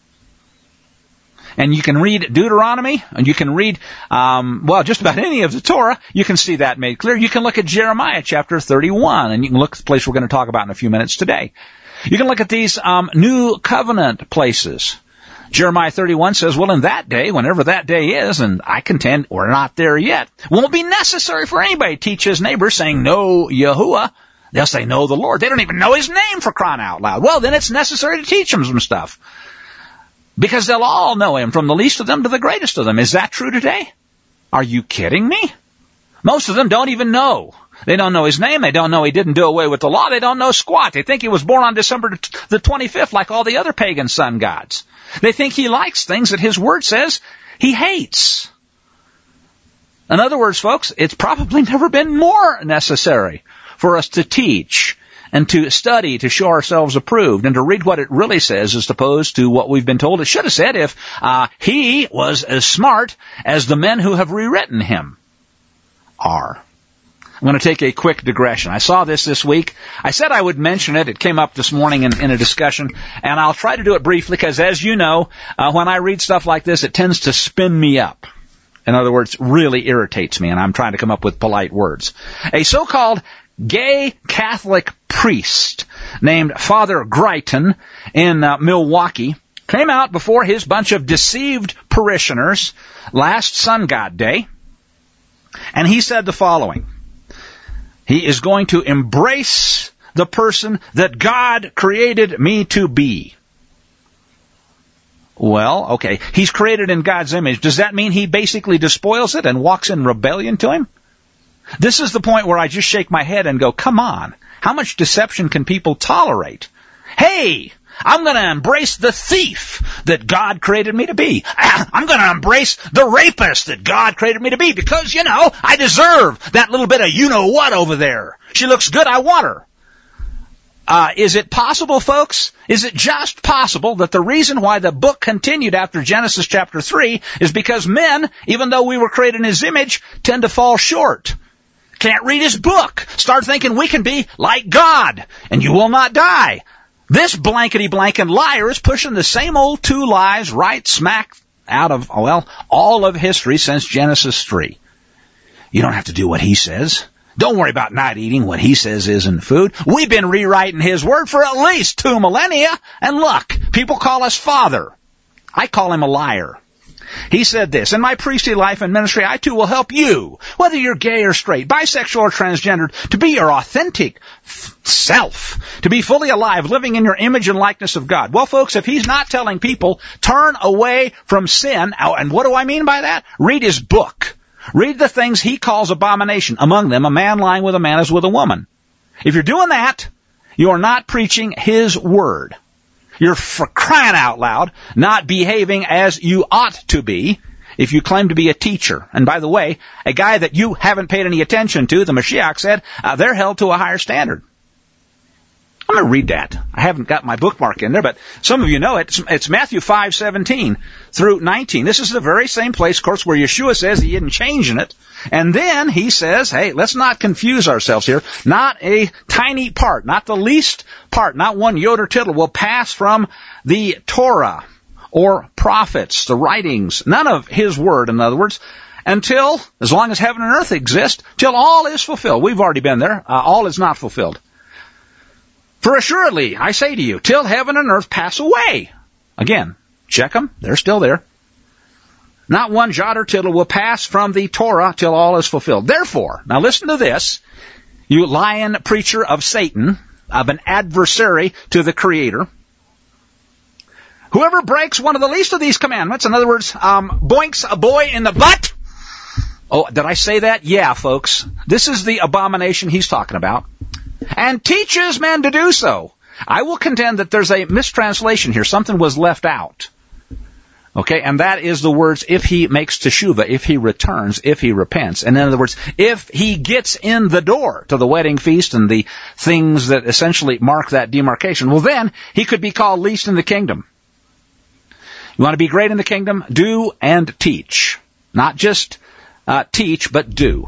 Speaker 1: And you can read Deuteronomy, and you can read, um, well, just about any of the Torah. You can see that made clear. You can look at Jeremiah chapter thirty-one, and you can look at the place we're going to talk about in a few minutes today. You can look at these um, new covenant places. Jeremiah thirty-one says, well, in that day, whenever that day is, and I contend we're not there yet, won't be necessary for anybody to teach his neighbor saying, know Yahuwah. They'll say, know the Lord. They don't even know his name, for crying out loud. Well, then it's necessary to teach them some stuff. Because they'll all know him, from the least of them to the greatest of them. Is that true today? Are you kidding me? Most of them don't even know. They don't know his name. They don't know he didn't do away with the law. They don't know squat. They think he was born on December the twenty-fifth like all the other pagan sun gods. They think he likes things that his word says he hates. In other words, folks, it's probably never been more necessary for us to teach and to study to show ourselves approved and to read what it really says as opposed to what we've been told it should have said if uh, he was as smart as the men who have rewritten him are. I'm going to take a quick digression. I saw this this week. I said I would mention it. It came up this morning in, in a discussion, and I'll try to do it briefly because, as you know, uh, when I read stuff like this, it tends to spin me up. In other words, really irritates me, and I'm trying to come up with polite words. A so-called gay Catholic priest named Father Greiton in uh, Milwaukee came out before his bunch of deceived parishioners last Sun God Day, and he said the following. He is going to embrace the person that God created me to be. Well, okay, he's created in God's image. Does that mean he basically despoils it and walks in rebellion to him? This is the point where I just shake my head and go, come on, how much deception can people tolerate? Hey, I'm going to embrace the thief that God created me to be. I'm going to embrace the rapist that God created me to be because, you know, I deserve that little bit of you-know-what over there. She looks good, I want her. Uh, is it possible, folks? Is it just possible that the reason why the book continued after Genesis chapter three is because men, even though we were created in His image, tend to fall short? Can't read His book. Start thinking we can be like God, and you will not die. This blankety-blank liar is pushing the same old two lies right smack out of, well, all of history since Genesis three. You don't have to do what he says. Don't worry about not eating what he says isn't food. We've been rewriting his word for at least two millennia, and look, people call us father. I call him a liar. He said this, in my priestly life and ministry, I too will help you, whether you're gay or straight, bisexual or transgendered, to be your authentic self, to be fully alive, living in your image and likeness of God. Well, folks, if he's not telling people, turn away from sin, and what do I mean by that? Read his book. Read the things he calls abomination. Among them, a man lying with a man is with a woman. If you're doing that, you're not preaching his word. You're, for crying out loud, not behaving as you ought to be if you claim to be a teacher. And by the way, a guy that you haven't paid any attention to, the Mashiach said, uh, they're held to a higher standard. I'm going to read that. I haven't got my bookmark in there, but some of you know it. It's, it's Matthew five seventeen through nineteen. This is the very same place, of course, where Yeshua says he isn't changing it. And then he says, hey, let's not confuse ourselves here. Not a tiny part, not the least part, not one yod or tittle will pass from the Torah or prophets, the writings, none of his word, in other words, until, as long as heaven and earth exist, till all is fulfilled. We've already been there. Uh, all is not fulfilled. For assuredly, I say to you, till heaven and earth pass away. Again, check them. They're still there. Not one jot or tittle will pass from the Torah till all is fulfilled. Therefore, now listen to this, you lion preacher of Satan, of an adversary to the Creator. Whoever breaks one of the least of these commandments, in other words, um, boinks a boy in the butt. Oh, did I say that? Yeah, folks. This is the abomination he's talking about. And teaches men to do so. I will contend that there's a mistranslation here. Something was left out. Okay, and that is the words, if he makes teshuvah, if he returns, if he repents. And in other words, if he gets in the door to the wedding feast and the things that essentially mark that demarcation, well then, he could be called least in the kingdom. You want to be great in the kingdom? Do and teach. Not just uh, teach, but do.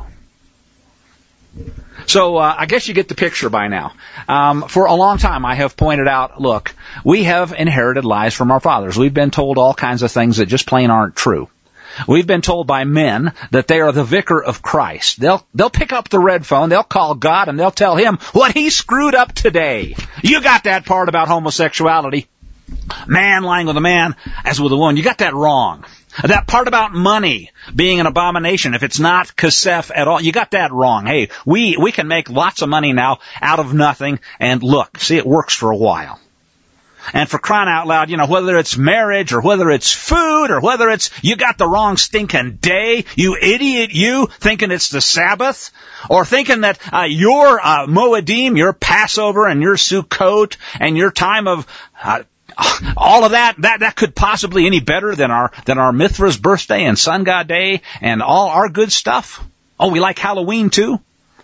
Speaker 1: So uh, I guess you get the picture by now. Um, for a long time I have pointed out, look, we have inherited lies from our fathers. We've been told all kinds of things that just plain aren't true. We've been told by men that they are the vicar of Christ. They'll they'll pick up the red phone, they'll call God, and they'll tell him what he screwed up today. You got that part about homosexuality. Man lying with a man as with a woman. You got that wrong. That part about money being an abomination, if it's not kasef at all, you got that wrong. Hey, we, we can make lots of money now out of nothing, and look, see, it works for a while. And for crying out loud, you know, whether it's marriage or whether it's food or whether it's, you got the wrong stinking day, you idiot, you, thinking it's the Sabbath, or thinking that uh, your uh, Moedim, your Passover and your Sukkot and your time of uh, all of that, that, that could possibly any better than our, than our Mithra's birthday and Sun God Day and all our good stuff. Oh, we like Halloween too?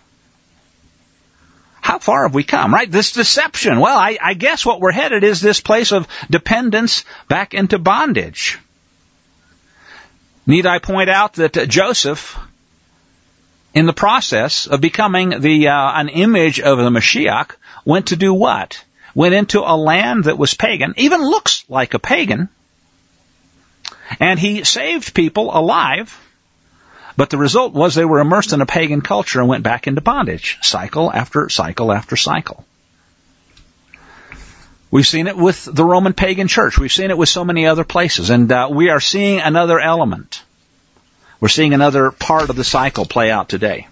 Speaker 1: How far have we come, right? This deception. Well, I, I guess what we're headed is this place of dependence back into bondage. Need I point out that uh, Joseph, in the process of becoming the, uh, an image of the Mashiach, went to do what? Went into a land that was pagan, even looks like a pagan, and he saved people alive But the result was they were immersed in a pagan culture and went back into bondage, cycle after cycle after cycle. We've seen it with the Roman pagan church. We've seen it with so many other places. And uh, we are seeing another element. We're seeing another part of the cycle play out today.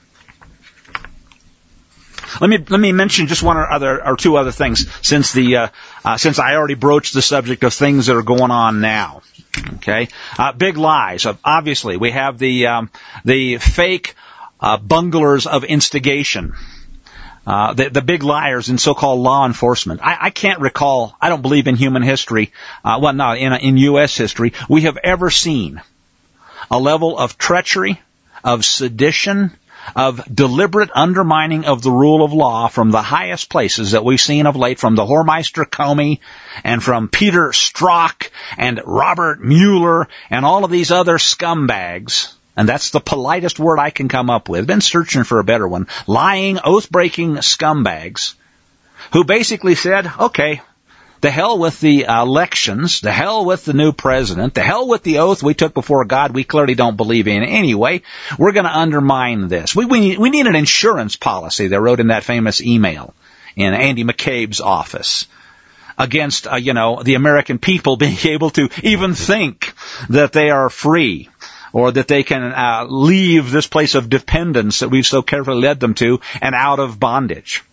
Speaker 1: Let me let me mention just one or other or two other things since the uh, uh, since I already broached the subject of things that are going on now. Okay, uh, big lies. Uh, obviously, we have the um, the fake uh, bunglers of instigation, uh, the, the big liars in so-called law enforcement. I, I can't recall. I don't believe in human history. Uh, well, no, in in U S history, we have ever seen a level of treachery, of sedition, of deliberate undermining of the rule of law from the highest places that we've seen of late, from the Whoremeister Comey and from Peter Strzok and Robert Mueller and all of these other scumbags. And that's the politest word I can come up with. Been searching for a better one. Lying, oath-breaking scumbags who basically said, okay, the hell with the elections, the hell with the new president, the hell with the oath we took before God we clearly don't believe in anyway. We're going to undermine this. We, we, we need an insurance policy, they wrote in that famous email in Andy McCabe's office, against, uh, you know, the American people being able to even think that they are free, or that they can uh, leave this place of dependence that we've so carefully led them to and out of bondage.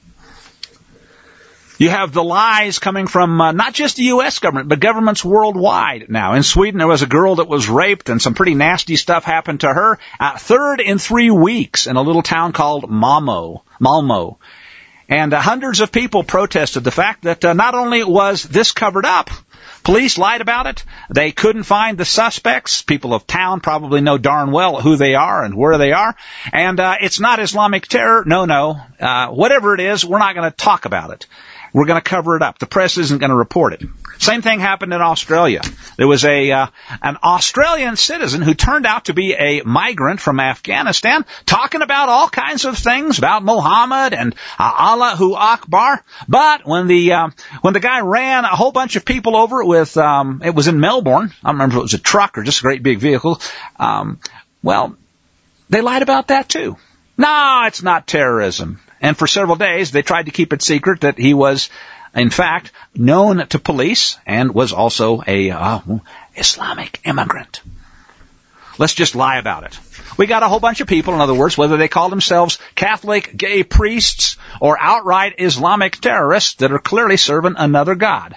Speaker 1: You have the lies coming from uh, not just the U S government, but governments worldwide now. In Sweden, there was a girl that was raped, and some pretty nasty stuff happened to her. Uh, third in three weeks in a little town called Malmo. Malmo. And uh, hundreds of people protested the fact that uh, not only was this covered up, police lied about it. They couldn't find the suspects. People of town probably know darn well who they are and where they are. And uh, it's not Islamic terror. No, no. Uh, whatever it is, we're not going to talk about it. We're going to cover it up. The press isn't going to report it. Same thing happened in Australia. There was a uh, an Australian citizen who turned out to be a migrant from Afghanistan, talking about all kinds of things about Muhammad and uh, Allahu Akbar. But when the uh, when the guy ran a whole bunch of people over with, um, it was in Melbourne. I don't remember if it was a truck or just a great big vehicle. Um, well, they lied about that too. No, it's not terrorism. And for several days, they tried to keep it secret that he was, in fact, known to police and was also a uh, Islamic immigrant. Let's just lie about it. We got a whole bunch of people, in other words, whether they call themselves Catholic, gay priests, or outright Islamic terrorists that are clearly serving another god.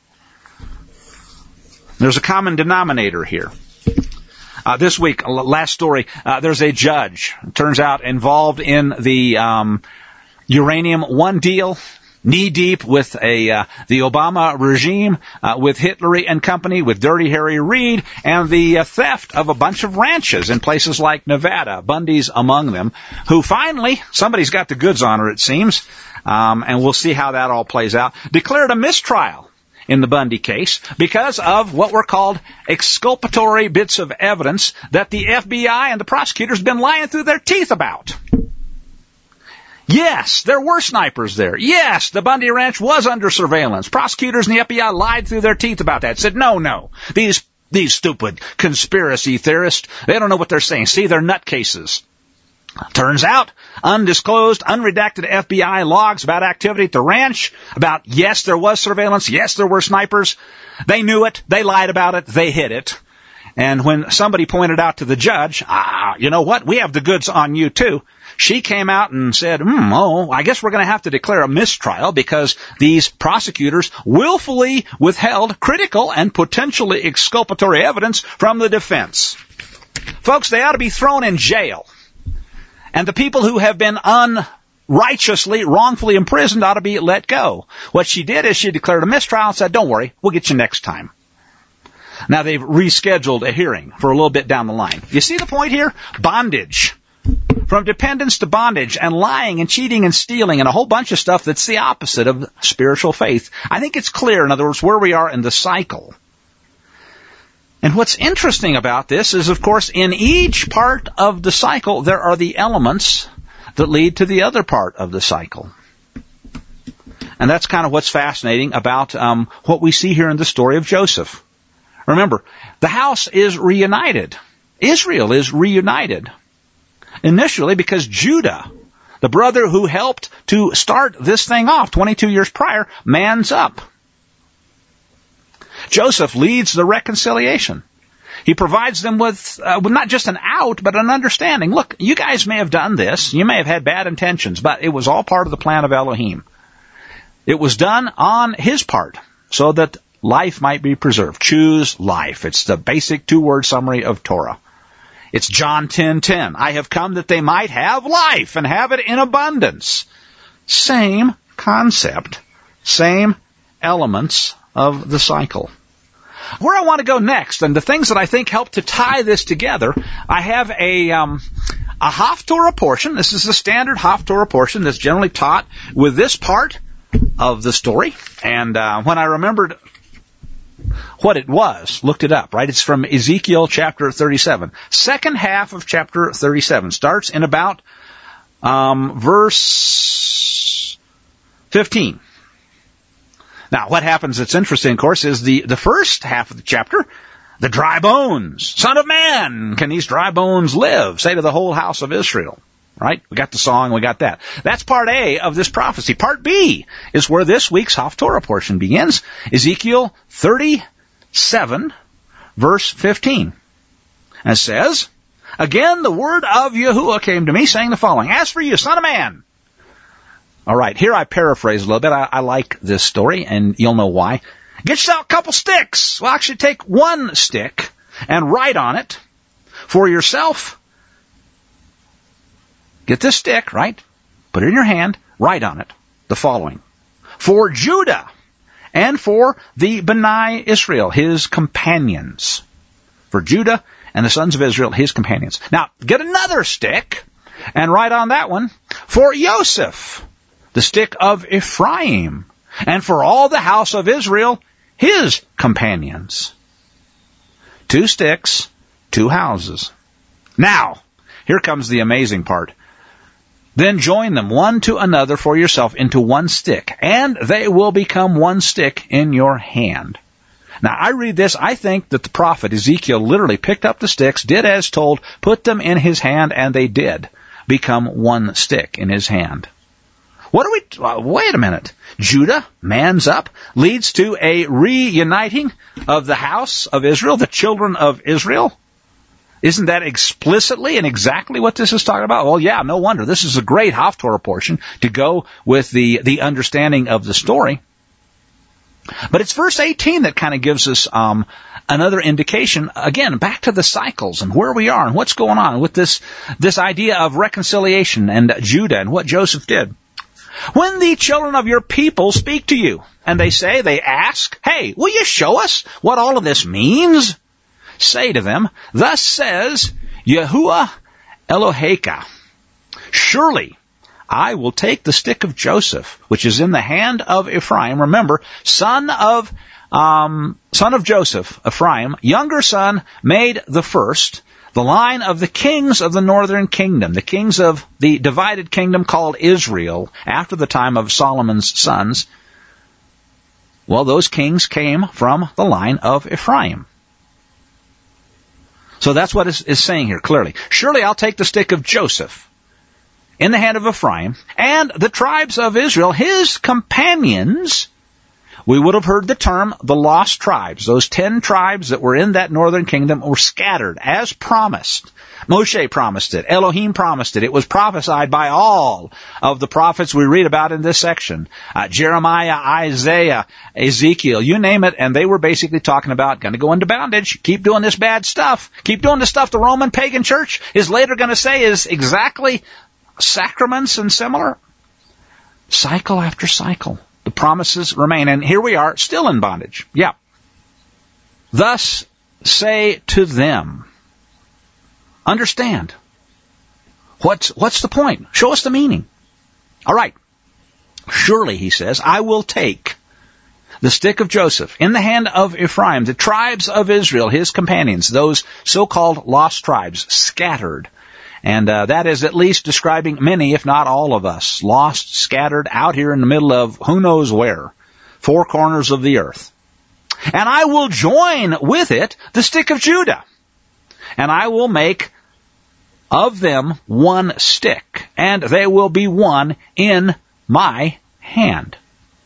Speaker 1: There's a common denominator here. Uh, this week, last story, uh, there's a judge, turns out, involved in the um, Uranium One deal, knee-deep with a uh, the Obama regime, uh, with Hitler and company, with Dirty Harry Reid, and the uh, theft of a bunch of ranches in places like Nevada, Bundy's among them, who finally, somebody's got the goods on her, it seems, um, and we'll see how that all plays out, declared a mistrial in the Bundy case because of what were called exculpatory bits of evidence that the F B I and the prosecutors have been lying through their teeth about. Yes, there were snipers there. Yes, the Bundy Ranch was under surveillance. Prosecutors and the F B I lied through their teeth about that. Said, no, no, these these stupid conspiracy theorists, they don't know what they're saying. See, they're nutcases. Turns out, undisclosed, unredacted F B I logs about activity at the ranch, about, yes, there was surveillance, yes, there were snipers. They knew it, they lied about it, they hid it. And when somebody pointed out to the judge, ah, you know what, we have the goods on you too, she came out and said, hmm, oh, I guess we're going to have to declare a mistrial because these prosecutors willfully withheld critical and potentially exculpatory evidence from the defense. Folks, they ought to be thrown in jail. And the people who have been unrighteously, wrongfully imprisoned ought to be let go. What she did is she declared a mistrial and said, don't worry, we'll get you next time. Now they've rescheduled a hearing for a little bit down the line. You see the point here? Bondage. From dependence to bondage and lying and cheating and stealing and a whole bunch of stuff that's the opposite of spiritual faith. I think it's clear, in other words, where we are in the cycle. And what's interesting about this is, of course, in each part of the cycle, there are the elements that lead to the other part of the cycle. And that's kind of what's fascinating about um, what we see here in the story of Joseph. Remember, the house is reunited. Israel is reunited. initially because Judah, the brother who helped to start this thing off twenty-two years prior, mans up. Joseph leads the reconciliation. He provides them with, uh, with not just an out, but an understanding. Look, you guys may have done this. You may have had bad intentions, but it was all part of the plan of Elohim. It was done on his part so that life might be preserved. Choose life. It's the basic two-word summary of Torah. It's John ten ten. I have come that they might have life and have it in abundance. Same concept, same elements of the cycle. Where I want to go next, and the things that I think help to tie this together, I have a um, a Haftorah portion. This is the standard Haftorah portion that's generally taught with this part of the story. And uh, when I remembered what it was, looked it up, right? It's from Ezekiel chapter thirty-seven. Second half of chapter thirty-seven starts in about um, verse fifteen. Now, what happens that's interesting, of course, is the, the first half of the chapter, the dry bones. Son of man, can these dry bones live? Say to the whole house of Israel. Right? We got the song, we got that. That's part A of this prophecy. Part B is where this week's Haftorah portion begins. Ezekiel thirty-seven, verse fifteen. And it says, again, the word of Yahuwah came to me, saying the following, as for you, son of man. All right, here I paraphrase a little bit. I, I like this story, and you'll know why. Get yourself a couple sticks. Well, actually take one stick and write on it for yourself. Get this stick, right? Put it in your hand. Write on it the following. For Judah and for the B'nai Israel, his companions. For Judah and the sons of Israel, his companions. Now, get another stick and write on that one for Yosef, the stick of Ephraim, and for all the house of Israel, his companions. Two sticks, two houses. Now, here comes the amazing part. Then join them one to another for yourself into one stick, and they will become one stick in your hand. Now, I read this, I think that the prophet Ezekiel literally picked up the sticks, did as told, put them in his hand, and they did become one stick in his hand. What are we, uh, wait a minute. Judah mans up, leads to a reuniting of the house of Israel, the children of Israel. Isn't that explicitly and exactly what this is talking about? Well, yeah, no wonder. This is a great Haftorah portion to go with the, the understanding of the story. But it's verse eighteen that kind of gives us um, another indication, again, back to the cycles and where we are and what's going on with this, this idea of reconciliation and Judah and what Joseph did. When the children of your people speak to you, and they say, they ask, hey, will you show us what all of this means? Say to them, thus says Yahuwah Eloheka, surely I will take the stick of Joseph, which is in the hand of Ephraim. Remember, son of um, son of Joseph, Ephraim, younger son, made the first, the line of the kings of the northern kingdom, the kings of the divided kingdom called Israel, after the time of Solomon's sons. Well, those kings came from the line of Ephraim. So that's what it is saying here clearly. Surely I'll take the stick of Joseph in the hand of Ephraim, and the tribes of Israel, his companions. We would have heard the term the lost tribes. Those ten tribes that were in that northern kingdom were scattered as promised. Moshe promised it. Elohim promised it. It was prophesied by all of the prophets we read about in this section. Uh, Jeremiah, Isaiah, Ezekiel, you name it, and they were basically talking about going to go into bondage, keep doing this bad stuff, keep doing the stuff the Roman pagan church is later going to say is exactly sacraments and similar. Cycle after cycle. The promises remain, and here we are, still in bondage. Yeah. Thus say to them, understand. What's, what's the point? Show us the meaning. All right. Surely, he says, I will take the stick of Joseph in the hand of Ephraim, the tribes of Israel, his companions, those so-called lost tribes, scattered. And uh, that is at least describing many, if not all of us, lost, scattered out here in the middle of who knows where, four corners of the earth. And I will join with it the stick of Judah. And I will make of them one stick, and they will be one in my hand.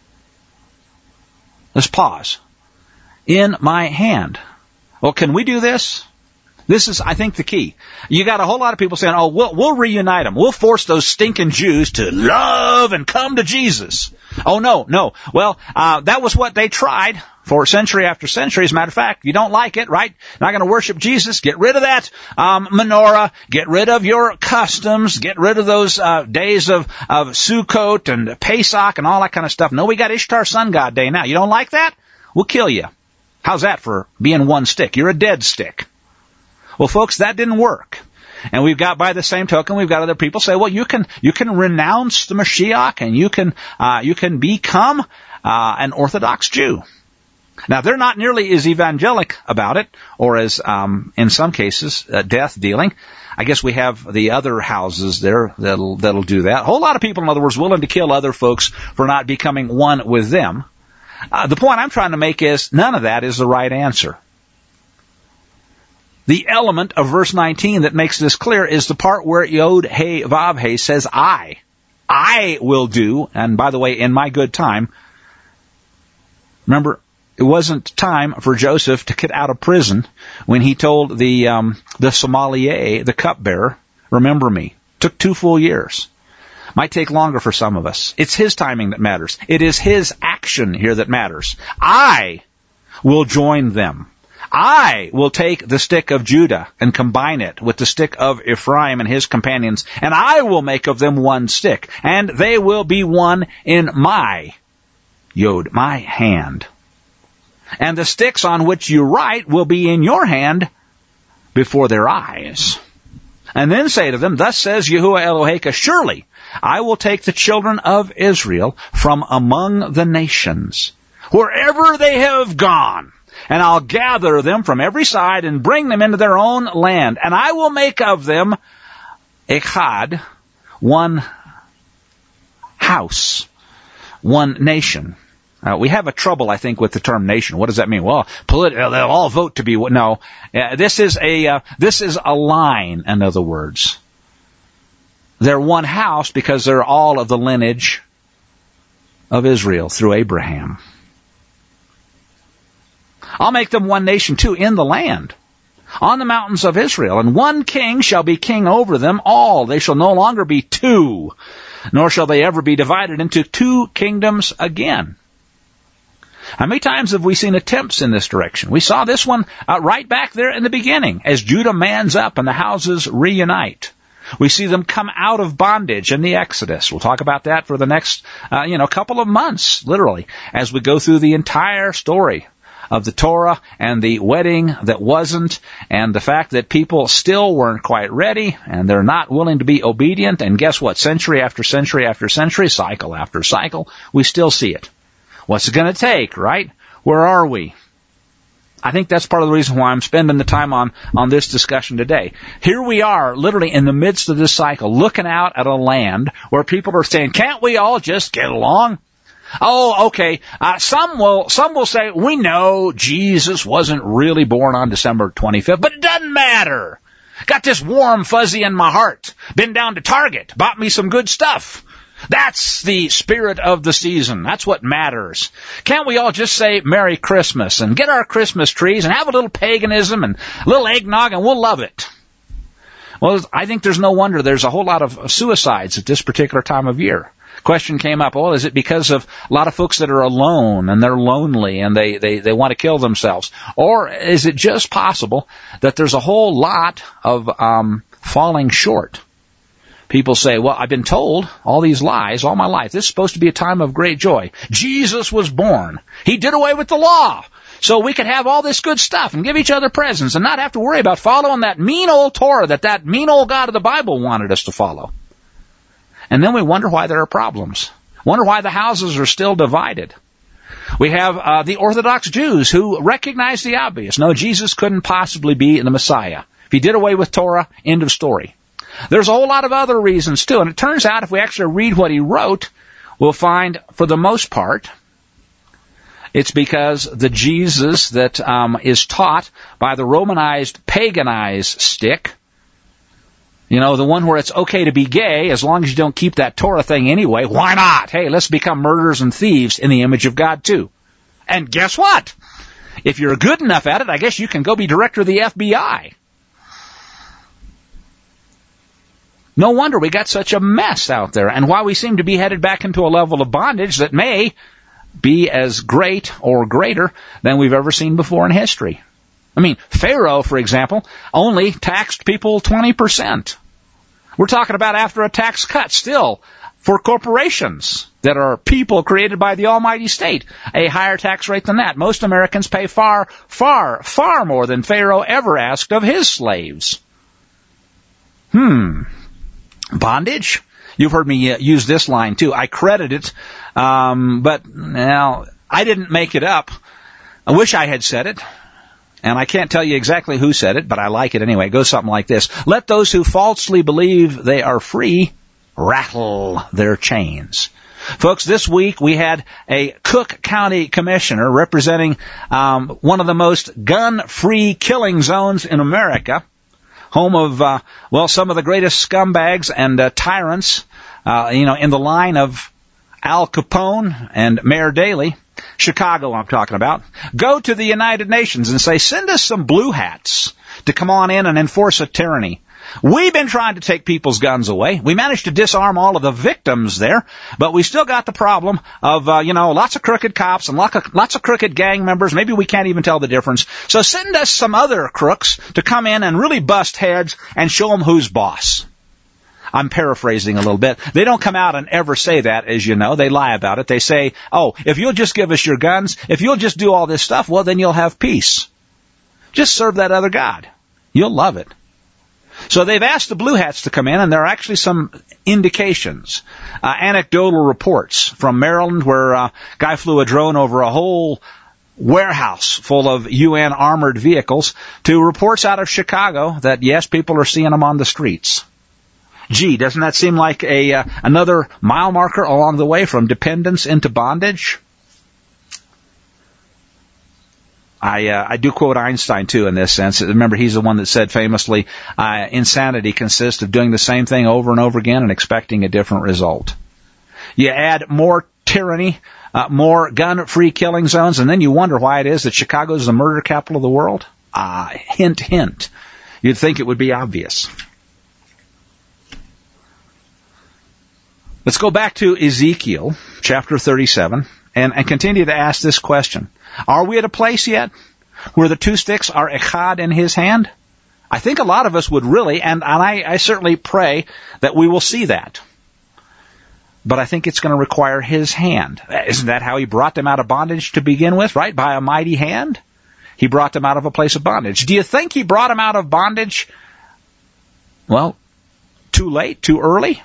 Speaker 1: Let's pause. In my hand. Well, can we do this? This is, I think, the key. You got a whole lot of people saying, oh, we'll, we'll reunite them. We'll force those stinking Jews to love and come to Jesus. Oh, no, no. Well, uh, that was what they tried for century after century. As a matter of fact, you don't like it, right? Not going to worship Jesus. Get rid of that um, menorah. Get rid of your customs. Get rid of those uh, days of, of Sukkot and Pesach and all that kind of stuff. No, we got Ishtar Sun God Day now. You don't like that? We'll kill you. How's that for being one stick? You're a dead stick. Well, folks, that didn't work. And we've got, by the same token, we've got other people say, well, you can, you can renounce the Mashiach and you can, uh, you can become, uh, an Orthodox Jew. Now, they're not nearly as evangelic about it, or as, um, in some cases, uh, death dealing. I guess we have the other houses there that'll, that'll do that. A whole lot of people, in other words, willing to kill other folks for not becoming one with them. Uh, the point I'm trying to make is none of that is the right answer. The element of verse nineteen that makes this clear is the part where Yod He Vav He says, I. I will do, and by the way, in my good time. Remember, it wasn't time for Joseph to get out of prison when he told the um, the sommelier, the cupbearer, remember me. Took two full years. Might take longer for some of us. It's his timing that matters. It is his action here that matters. I will join them. I will take the stick of Judah and combine it with the stick of Ephraim and his companions, and I will make of them one stick, and they will be one in my yod, my hand. And the sticks on which you write will be in your hand before their eyes. And then say to them, thus says Yahuwah Eloheka, surely I will take the children of Israel from among the nations, wherever they have gone, and I'll gather them from every side and bring them into their own land. And I will make of them echad, one house, one nation. Uh, we have a trouble, I think, with the term nation. What does that mean? Well, polit- they'll all vote to be... No, uh, this is a uh, this is a line, in other words. They're one house because they're all of the lineage of Israel through Abraham. I'll make them one nation, too, in the land, on the mountains of Israel. And one king shall be king over them all. They shall no longer be two, nor shall they ever be divided into two kingdoms again. How many times have we seen attempts in this direction? We saw this one uh, right back there in the beginning, as Judah mans up and the houses reunite. We see them come out of bondage in the Exodus. We'll talk about that for the next, uh, you know, couple of months, literally, as we go through the entire story of the Torah and the wedding that wasn't, and the fact that people still weren't quite ready, and they're not willing to be obedient. And guess what? Century after century after century, cycle after cycle, we still see it. What's it going to take, right? Where are we? I think that's part of the reason why I'm spending the time on, on this discussion today. Here we are, literally in the midst of this cycle, looking out at a land where people are saying, can't we all just get along? Oh, okay. Uh, some will, some will say, we know Jesus wasn't really born on December twenty-fifth, but it doesn't matter. Got this warm fuzzy in my heart. Been down to Target, bought me some good stuff. That's the spirit of the season. That's what matters. Can't we all just say Merry Christmas and get our Christmas trees and have a little paganism and a little eggnog and we'll love it? Well, I think there's no wonder there's a whole lot of suicides at this particular time of year. Question came up, oh, is it because of a lot of folks that are alone and they're lonely and they, they, they want to kill themselves? Or is it just possible that there's a whole lot of um, falling short? People say, well, I've been told all these lies all my life. This is supposed to be a time of great joy. Jesus was born. He did away with the law. So we could have all this good stuff and give each other presents and not have to worry about following that mean old Torah that that mean old God of the Bible wanted us to follow. And then we wonder why there are problems. Wonder why the houses are still divided. We have uh, the Orthodox Jews who recognize the obvious. No, Jesus couldn't possibly be the Messiah. If he did away with Torah, end of story. There's a whole lot of other reasons, too. And it turns out if we actually read what he wrote, we'll find, for the most part, it's because the Jesus that um, is taught by the Romanized, paganized stick You know, the one where it's okay to be gay as long as you don't keep that Torah thing anyway. Why not? Hey, let's become murderers and thieves in the image of God too. And guess what? If you're good enough at it, I guess you can go be director of the F B I. No wonder we got such a mess out there, and why we seem to be headed back into a level of bondage that may be as great or greater than we've ever seen before in history. I mean, Pharaoh, for example, only taxed people twenty percent. We're talking about after a tax cut still for corporations that are people created by the almighty state, a higher tax rate than that. Most Americans pay far, far, far more than Pharaoh ever asked of his slaves. Hmm. Bondage? You've heard me uh, use this line too. I credit it, um, but now I didn't make it up. I wish I had said it. And I can't tell you exactly who said it, but I like it anyway. It goes something like this. Let those who falsely believe they are free rattle their chains. Folks, this week we had a Cook County commissioner representing um, one of the most gun-free killing zones in America, home of, uh, well, some of the greatest scumbags and uh, tyrants, uh, you know, in the line of Al Capone and Mayor Daley. Chicago, I'm talking about. Go to the United Nations and say, send us some blue hats to come on in and enforce a tyranny. We've been trying to take people's guns away. We managed to disarm all of the victims there, but we still got the problem of, uh, you know, lots of crooked cops and lots of, lots of crooked gang members. Maybe we can't even tell the difference. So send us some other crooks to come in and really bust heads and show them who's boss. I'm paraphrasing a little bit. They don't come out and ever say that, as you know. They lie about it. They say, oh, if you'll just give us your guns, if you'll just do all this stuff, well, then you'll have peace. Just serve that other God. You'll love it. So they've asked the Blue Hats to come in, and there are actually some indications, uh, anecdotal reports from Maryland where a guy flew a drone over a whole warehouse full of U N armored vehicles, to reports out of Chicago that, yes, people are seeing them on the streets. Gee, doesn't that seem like a uh, another mile marker along the way from dependence into bondage? I uh, I do quote Einstein, too, in this sense. Remember, he's the one that said famously, uh, insanity consists of doing the same thing over and over again and expecting a different result. You add more tyranny, uh, more gun-free killing zones, and then you wonder why it is that Chicago is the murder capital of the world? Ah, uh, hint, hint. You'd think it would be obvious. Let's go back to Ezekiel chapter thirty-seven and, and continue to ask this question. Are we at a place yet where the two sticks are echad in his hand? I think a lot of us would really, and, and I, I certainly pray that we will see that. But I think it's going to require his hand. Isn't that how he brought them out of bondage to begin with, right? By a mighty hand? He brought them out of a place of bondage. Do you think he brought them out of bondage, well, too late, too early?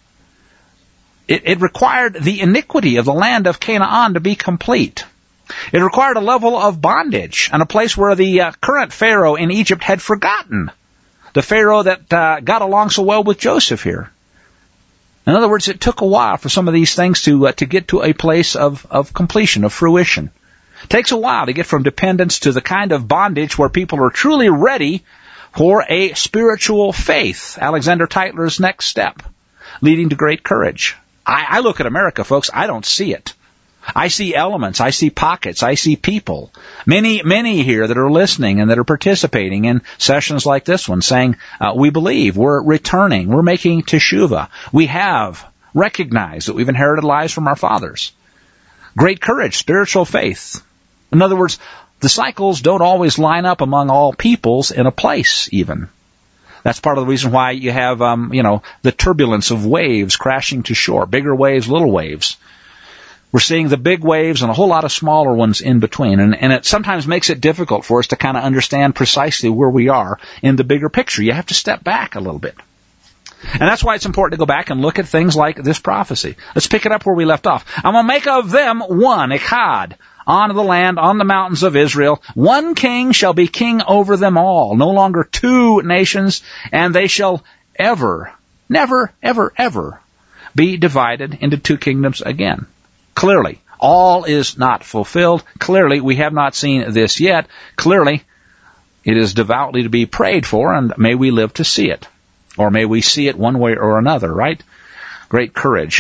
Speaker 1: It, it required the iniquity of the land of Canaan to be complete. It required a level of bondage and a place where the uh, current Pharaoh in Egypt had forgotten. The Pharaoh that uh, got along so well with Joseph here. In other words, it took a while for some of these things to uh, to get to a place of, of completion, of fruition. It takes a while to get from dependence to the kind of bondage where people are truly ready for a spiritual faith. Alexander Tytler's next step, leading to great courage. I, I look at America, folks, I don't see it. I see elements, I see pockets, I see people. Many, many here that are listening and that are participating in sessions like this one saying, uh, we believe, we're returning, we're making teshuvah. We have recognized that we've inherited lives from our fathers. Great courage, spiritual faith. In other words, the cycles don't always line up among all peoples in a place even. That's part of the reason why you have, um, you know, the turbulence of waves crashing to shore. Bigger waves, little waves. We're seeing the big waves and a whole lot of smaller ones in between. And, and it sometimes makes it difficult for us to kind of understand precisely where we are in the bigger picture. You have to step back a little bit. And that's why it's important to go back and look at things like this prophecy. Let's pick it up where we left off. I'm going to make of them one, echad, on the land, on the mountains of Israel. One king shall be king over them all, no longer two nations, and they shall ever, never, ever, ever be divided into two kingdoms again. Clearly, all is not fulfilled. Clearly, we have not seen this yet. Clearly, it is devoutly to be prayed for, and may we live to see it. Or may we see it one way or another, right? Great courage.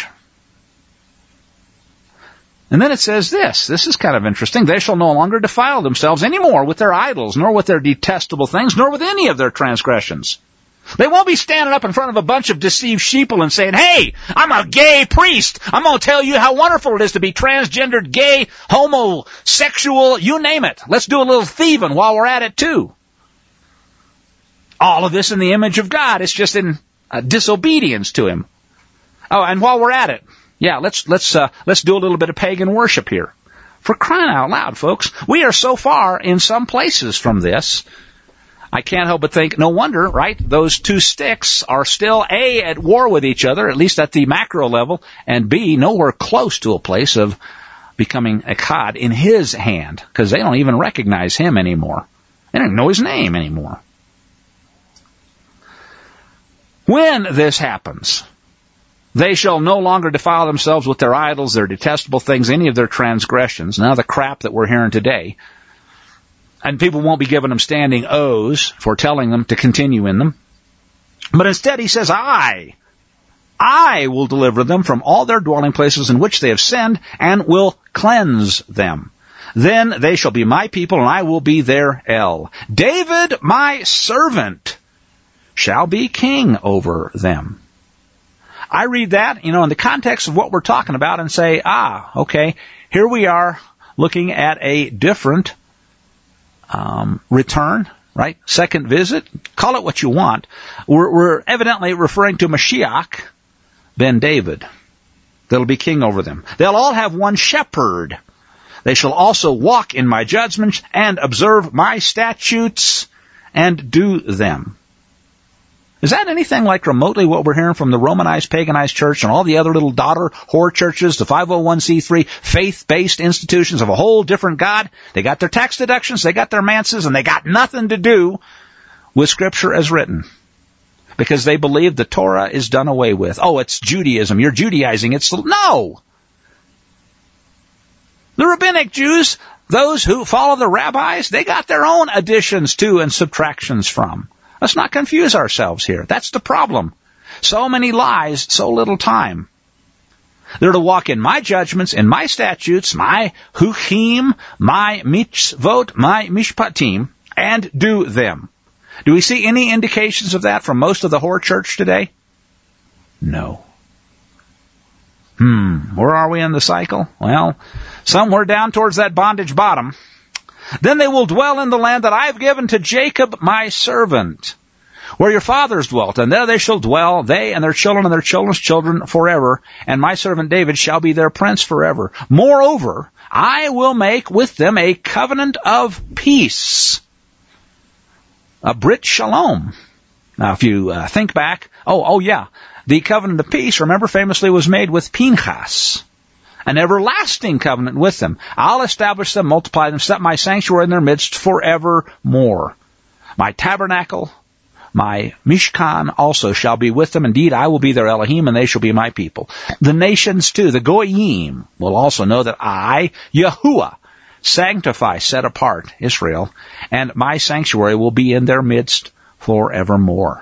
Speaker 1: And then it says this. This is kind of interesting. They shall no longer defile themselves any more with their idols, nor with their detestable things, nor with any of their transgressions. They won't be standing up in front of a bunch of deceived sheeple and saying, hey, I'm a gay priest. I'm going to tell you how wonderful it is to be transgendered, gay, homosexual, you name it. Let's do a little thieving while we're at it too. All of this in the image of God. It's just in uh, disobedience to Him. Oh, and while we're at it, yeah, let's let's uh, let's do a little bit of pagan worship here. For crying out loud, folks, we are so far in some places from this. I can't help but think, no wonder, right? Those two sticks are still A, at war with each other, at least at the macro level, and B, nowhere close to a place of becoming Echad in His hand, because they don't even recognize Him anymore. They don't even know His name anymore. When this happens, they shall no longer defile themselves with their idols, their detestable things, any of their transgressions. Now the crap that we're hearing today. And people won't be giving them standing O's for telling them to continue in them. But instead He says, I, I will deliver them from all their dwelling places in which they have sinned and will cleanse them. Then they shall be my people and I will be their El. David, my servant, shall be king over them. I read that, you know, in the context of what we're talking about and say, ah, okay, here we are looking at a different um, return, right? Second visit, call it what you want. We're, we're evidently referring to Mashiach ben David. That'll be king over them. They'll all have one shepherd. They shall also walk in my judgments and observe my statutes and do them. Is that anything like remotely what we're hearing from the Romanized, paganized church and all the other little daughter whore churches, the five oh one c three faith-based institutions of a whole different God? They got their tax deductions, they got their manses, and they got nothing to do with Scripture as written. Because they believe the Torah is done away with. Oh, it's Judaism. You're Judaizing. It's no. The rabbinic Jews, those who follow the rabbis, they got their own additions to and subtractions from. Let's not confuse ourselves here. That's the problem. So many lies, so little time. They're to walk in my judgments, in my statutes, my hukim, my mitzvot, my mishpatim, and do them. Do we see any indications of that from most of the whore church today? No. Hmm, where are we in the cycle? Well, somewhere down towards that bondage bottom. Then they will dwell in the land that I have given to Jacob my servant, where your fathers dwelt, and there they shall dwell, they and their children and their children's children forever, and my servant David shall be their prince forever. Moreover, I will make with them a covenant of peace, a Brit Shalom. Now, if you uh, think back, oh, oh yeah, the covenant of peace, remember, famously was made with Pinchas. An everlasting covenant with them. I'll establish them, multiply them, set my sanctuary in their midst forevermore. My tabernacle, my Mishkan also shall be with them. Indeed, I will be their Elohim, and they shall be my people. The nations too, the Goyim, will also know that I, Yahuwah, sanctify, set apart Israel, and my sanctuary will be in their midst forevermore.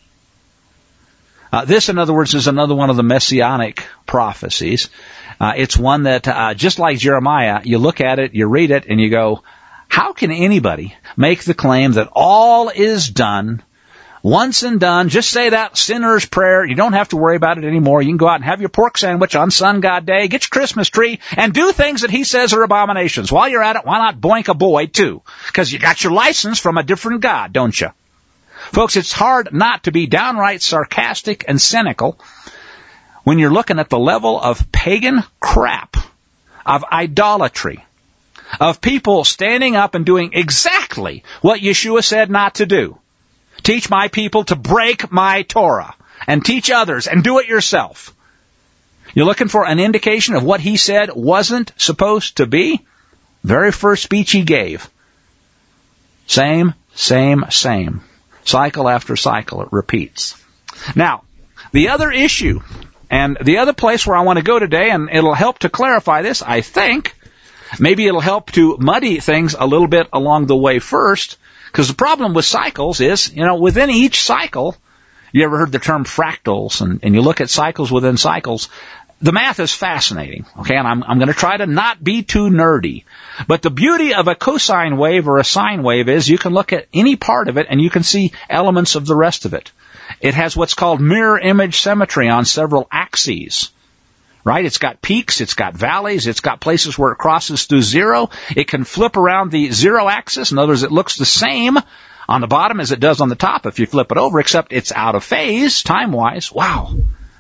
Speaker 1: Uh, this, in other words, is another one of the messianic prophecies. Uh, it's one that, uh, just like Jeremiah, you look at it, you read it, and you go, how can anybody make the claim that all is done, once and done, just say that sinner's prayer, you don't have to worry about it anymore, you can go out and have your pork sandwich on Sun God Day, get your Christmas tree, and do things that he says are abominations. While you're at it, why not boink a boy, too? Because you got your license from a different God, don't you? Folks, it's hard not to be downright sarcastic and cynical when you're looking at the level of pagan crap, of idolatry, of people standing up and doing exactly what Yeshua said not to do. Teach my people to break my Torah and teach others and do it yourself. You're looking for an indication of what he said wasn't supposed to be? Very first speech he gave. Same, same, same. Cycle after cycle, it repeats. Now, the other issue, and the other place where I want to go today, and it'll help to clarify this, I think, maybe it'll help to muddy things a little bit along the way first, because the problem with cycles is, you know, within each cycle, You ever heard the term fractals? And, and you look at cycles within cycles. The math is fascinating, okay, and I'm, I'm going to try to not be too nerdy. But the beauty of a cosine wave or a sine wave is you can look at any part of it and you can see elements of the rest of it. It has what's called mirror image symmetry on several axes, right? It's got peaks, it's got valleys, it's got places where it crosses through zero. It can flip around the zero axis. In other words, it looks the same on the bottom as it does on the top if you flip it over, except it's out of phase time-wise. Wow.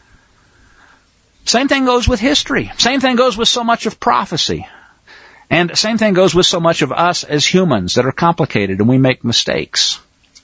Speaker 1: Same thing goes with history. Same thing goes with so much of prophecy. And same thing goes with so much of us as humans that are complicated and we make mistakes.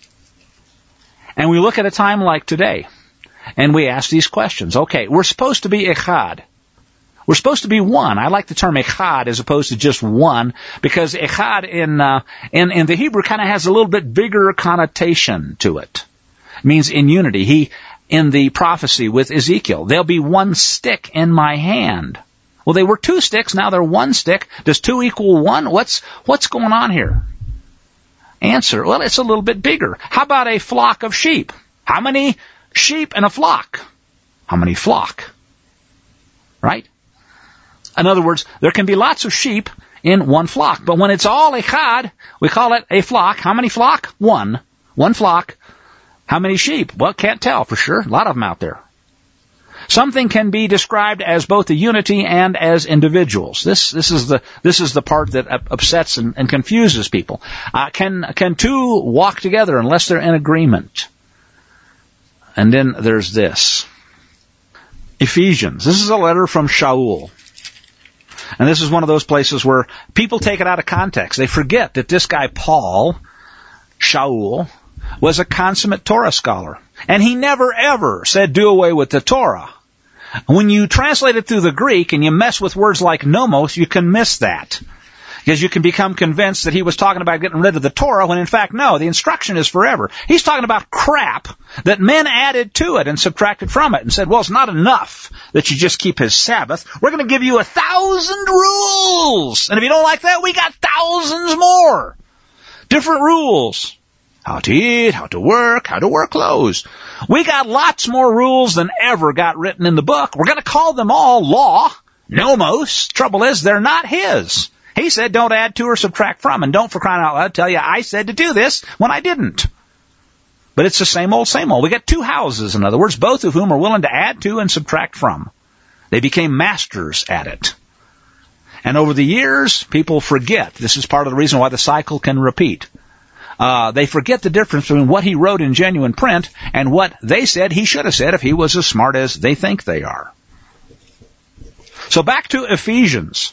Speaker 1: And we look at a time like today and we ask these questions. Okay, we're supposed to be echad. We're supposed to be one. I like the term echad as opposed to just one because echad in, uh, in, in the Hebrew kind of has a little bit bigger connotation to it. It means in unity. He, in the prophecy with Ezekiel, there'll be one stick in my hand. Well, they were two sticks, now they're one stick. Does two equal one? What's, what's going on here? Answer, well, it's a little bit bigger. How about a flock of sheep? How many sheep in a flock? How many flock? Right? In other words, there can be lots of sheep in one flock, but when it's all echad, we call it a flock. How many flock? One. One flock. How many sheep? Well, can't tell for sure. A lot of them out there. Something can be described as both a unity and as individuals. This this is the this is the part that upsets and, and confuses people. Uh, can can two walk together unless they're in agreement? And then there's this. Ephesians. This is a letter from Shaul. And this is one of those places where people take it out of context. They forget that this guy Paul, Shaul, was a consummate Torah scholar. And he never ever said do away with the Torah. When you translate it through the Greek and you mess with words like nomos, you can miss that. Because you can become convinced that he was talking about getting rid of the Torah when in fact, no, the instruction is forever. He's talking about crap that men added to it and subtracted from it and said, well, it's not enough that you just keep his Sabbath. We're going to give you a thousand rules. And if you don't like that, we got thousands more. Different rules. How to eat, how to work, how to wear clothes. We got lots more rules than ever got written in the book. We're going to call them all law, nomos. Trouble is, they're not his. He said don't add to or subtract from, and don't for crying out loud tell you I said to do this when I didn't. But it's the same old, same old. We got two houses, in other words, both of whom are willing to add to and subtract from. They became masters at it. And over the years, people forget. This is part of the reason why the cycle can repeat. Uh, they forget the difference between what he wrote in genuine print and what they said he should have said if he was as smart as they think they are. So back to Ephesians.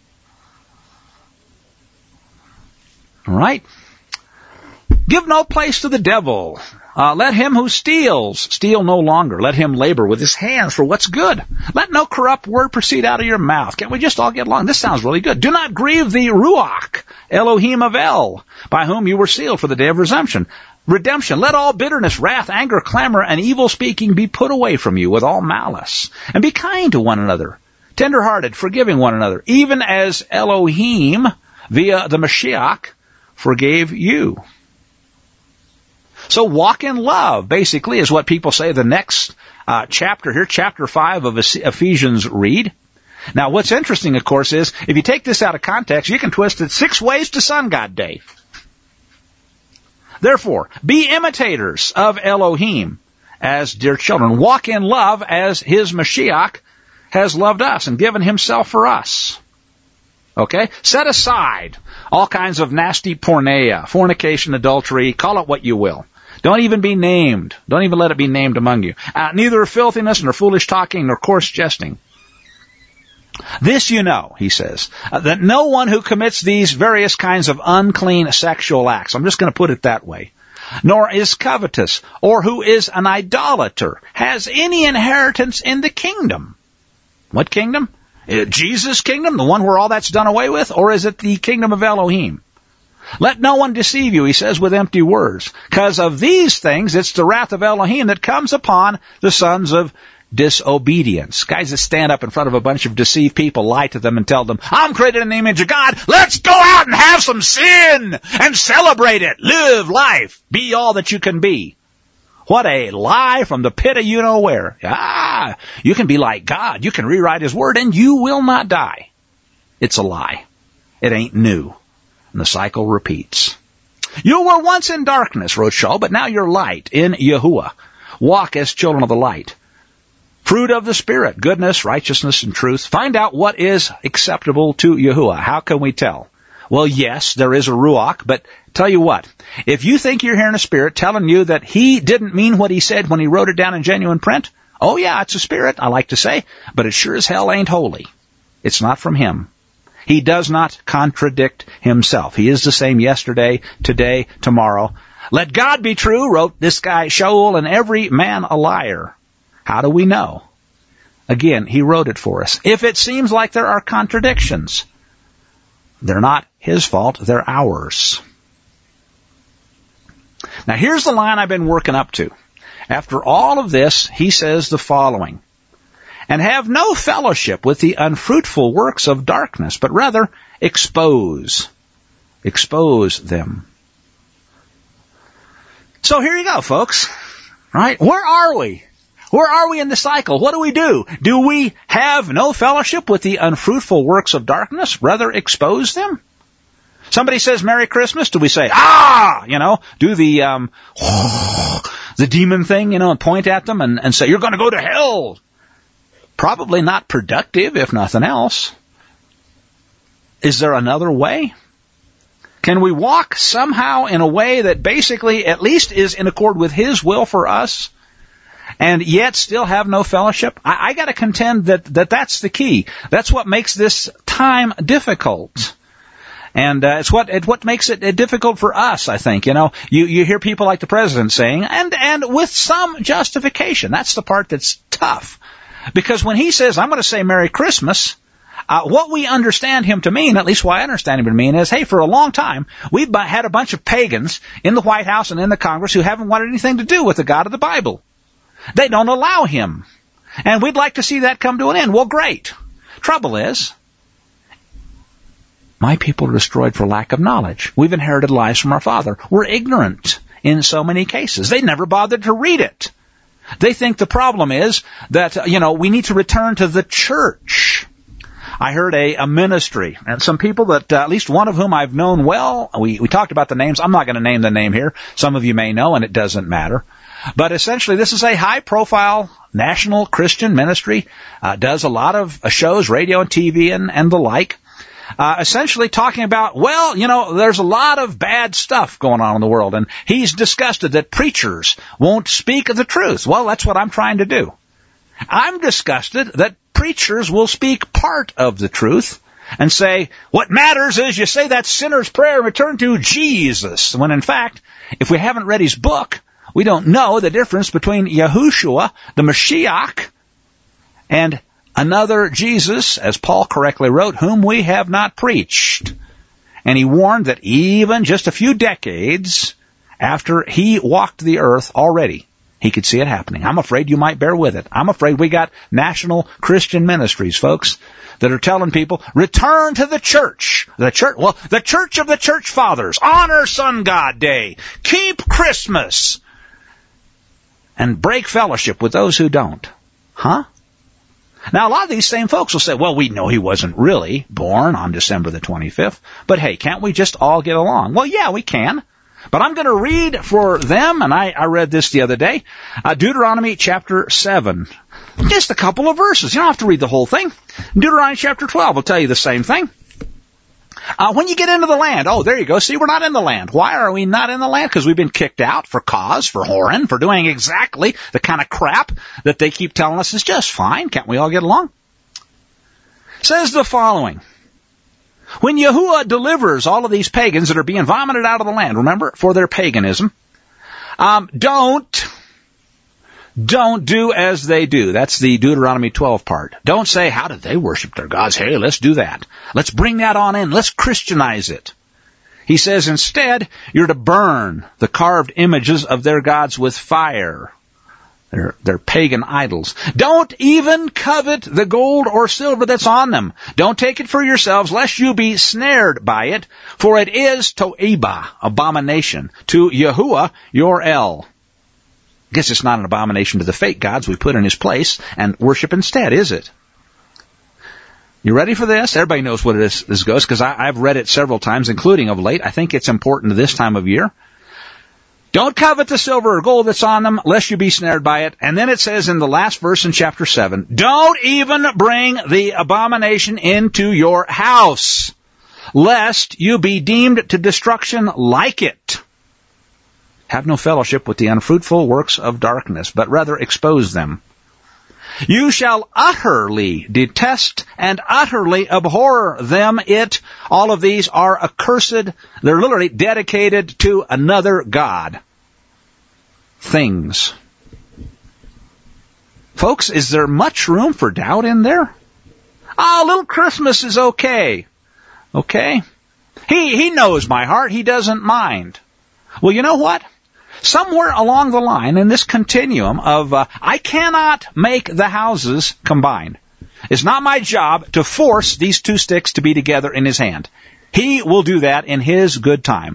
Speaker 1: All right. Give no place to the devil. Uh, let him who steals steal no longer. Let him labor with his hands for what's good. Let no corrupt word proceed out of your mouth. Can't we just all get along? This sounds really good. Do not grieve the Ruach, Elohim of El, by whom you were sealed for the day of redemption. Redemption. Let all bitterness, wrath, anger, clamor, and evil speaking be put away from you with all malice. And be kind to one another, tender-hearted, forgiving one another, even as Elohim, via the Mashiach, forgave you. So walk in love, basically, is what people say the next uh, chapter here, chapter five of Ephesians read. Now, what's interesting, of course, is if you take this out of context, you can twist it six ways to Sun God Day. Therefore, be imitators of Elohim as dear children. Walk in love as his Mashiach has loved us and given himself for us. Okay? Set aside all kinds of nasty porneia, fornication, adultery, call it what you will. Don't even be named. Don't even let it be named among you. Uh, neither filthiness, nor foolish talking, nor coarse jesting. This you know, he says, uh, that no one who commits these various kinds of unclean sexual acts, I'm just going to put it that way, nor is covetous, or who is an idolater, has any inheritance in the kingdom. What kingdom? Uh, Jesus' kingdom, the one where all that's done away with, or is it the kingdom of Elohim? Let no one deceive you, he says, with empty words. Because of these things, it's the wrath of Elohim that comes upon the sons of disobedience. Guys that stand up in front of a bunch of deceived people, lie to them and tell them, I'm created in the image of God. Let's go out and have some sin and celebrate it. Live life. Be all that you can be. What a lie from the pit of you-know-where. Ah, you can be like God. You can rewrite His Word and you will not die. It's a lie. It ain't new. And the cycle repeats. You were once in darkness, wrote Shaul, but now you're light in Yahuwah. Walk as children of the light. Fruit of the Spirit, goodness, righteousness, and truth. Find out what is acceptable to Yahuwah. How can we tell? Well, yes, there is a Ruach, but tell you what, if you think you're hearing a spirit telling you that he didn't mean what he said when he wrote it down in genuine print, oh yeah, it's a spirit, I like to say, but it sure as hell ain't holy. It's not from him. He does not contradict himself. He is the same yesterday, today, tomorrow. Let God be true, wrote this guy Shaul, and every man a liar. How do we know? Again, he wrote it for us. If it seems like there are contradictions, they're not his fault, they're ours. Now here's the line I've been working up to. After all of this, he says the following. And have no fellowship with the unfruitful works of darkness, but rather expose. Expose them. So here you go, folks. Right? Where are we? Where are we in the cycle? What do we do? Do we have no fellowship with the unfruitful works of darkness? Rather expose them? Somebody says Merry Christmas. Do we say, ah, you know, do the, um, the demon thing, you know, and point at them and, and say, you're going to go to hell? Probably not productive, if nothing else. Is there another way? Can we walk somehow in a way that basically at least is in accord with His will for us? And yet still have no fellowship? I, I got to contend that, that that's the key. That's what makes this time difficult. And uh, it's what it, what makes it uh, difficult for us, I think. You know, you, you hear people like the president saying, and, and with some justification. That's the part that's tough. Because when he says, I'm going to say Merry Christmas, uh, what we understand him to mean, at least what I understand him to mean, is, hey, for a long time, we've had a bunch of pagans in the White House and in the Congress who haven't wanted anything to do with the God of the Bible. They don't allow him. And we'd like to see that come to an end. Well, great. Trouble is, my people are destroyed for lack of knowledge. We've inherited lies from our father. We're ignorant in so many cases. They never bothered to read it. They think the problem is that, you know, we need to return to the church. I heard a, a ministry, and some people that, uh, at least one of whom I've known well, we, we talked about the names. I'm not going to name the name here. Some of you may know, and it doesn't matter. But essentially, this is a high-profile national Christian ministry, uh, does a lot of uh, shows, radio and T V and, and the like, uh, essentially talking about, well, you know, there's a lot of bad stuff going on in the world, and he's disgusted that preachers won't speak the truth. Well, that's what I'm trying to do. I'm disgusted that preachers will speak part of the truth and say, what matters is you say that sinner's prayer and return to Jesus, when in fact, if we haven't read his book, we don't know the difference between Yahushua, the Mashiach, and another Jesus, as Paul correctly wrote, whom we have not preached. And he warned that even just a few decades after he walked the earth already, he could see it happening. I'm afraid you might bear with it. I'm afraid we got national Christian ministries, folks, that are telling people, return to the church. The church, well, the church of the church fathers. Honor Sun God Day. Keep Christmas. And break fellowship with those who don't. Huh? Now, a lot of these same folks will say, well, we know he wasn't really born on December the twenty-fifth, but hey, can't we just all get along? Well, yeah, we can. But I'm going to read for them, and I, I read this the other day, uh, Deuteronomy chapter seven. Just a couple of verses. You don't have to read the whole thing. Deuteronomy chapter twelve will tell you the same thing. Uh, when you get into the land, oh, there you go. See, we're not in the land. Why are we not in the land? Because we've been kicked out for cause, for whoring, for doing exactly the kind of crap that they keep telling us is just fine. Can't we all get along? Says the following. When Yahuwah delivers all of these pagans that are being vomited out of the land, remember, for their paganism, um, don't, don't do as they do. That's the Deuteronomy twelve part. Don't say, how did they worship their gods? Hey, let's do that. Let's bring that on in. Let's Christianize it. He says instead, you're to burn the carved images of their gods with fire. They're, they're pagan idols. Don't even covet the gold or silver that's on them. Don't take it for yourselves, lest you be snared by it, for it is to'eba, abomination, to Yahuwah your El. I guess it's not an abomination to the fake gods we put in his place and worship instead, is it? You ready for this? Everybody knows what it is, this goes, because I've read it several times, including of late. I think it's important this time of year. Don't covet the silver or gold that's on them, lest you be snared by it. And then it says in the last verse in chapter seven, don't even bring the abomination into your house, lest you be deemed to destruction like it. Have no fellowship with the unfruitful works of darkness, but rather expose them. You shall utterly detest and utterly abhor them. It, all of these are accursed. They're literally dedicated to another god. Things. Folks, is there much room for doubt in there? Oh, little Christmas is okay. Okay? He, he knows my heart. He doesn't mind. Well, you know what? Somewhere along the line in this continuum of, uh, I cannot make the houses combine. It's not my job to force these two sticks to be together in his hand. He will do that in his good time.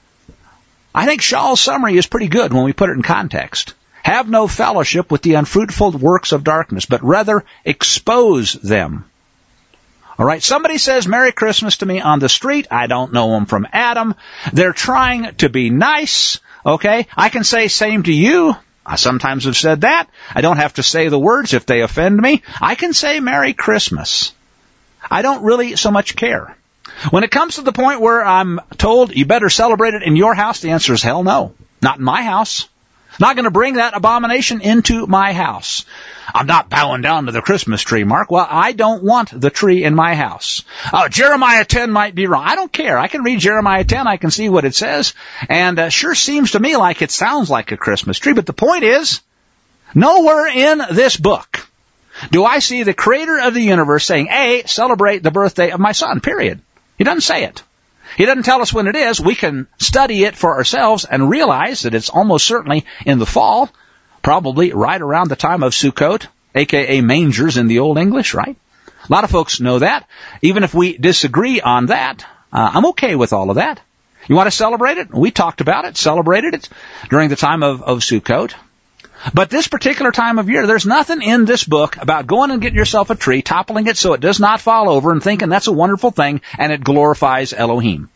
Speaker 1: I think Shaw's summary is pretty good when we put it in context. Have no fellowship with the unfruitful works of darkness, but rather expose them. All right, somebody says Merry Christmas to me on the street. I don't know them from Adam. They're trying to be nice. Okay, I can say same to you. I sometimes have said that. I don't have to say the words if they offend me. I can say Merry Christmas. I don't really so much care. When it comes to the point where I'm told you better celebrate it in your house, the answer is hell no. Not in my house. Not going to bring that abomination into my house. I'm not bowing down to the Christmas tree, Mark. Well, I don't want the tree in my house. Oh, Jeremiah ten might be wrong. I don't care. I can read Jeremiah ten. I can see what it says. And uh, sure seems to me like it sounds like a Christmas tree. But the point is, nowhere in this book do I see the creator of the universe saying, A, celebrate the birthday of my son, period. He doesn't say it. He doesn't tell us when it is. We can study it for ourselves and realize that it's almost certainly in the fall, probably right around the time of Sukkot, a k a mangers in the Old English, right? A lot of folks know that. Even if we disagree on that, uh, I'm okay with all of that. You want to celebrate it? We talked about it, celebrated it during the time of, of Sukkot. But this particular time of year, there's nothing in this book about going and getting yourself a tree, toppling it so it does not fall over and thinking that's a wonderful thing and it glorifies Elohim.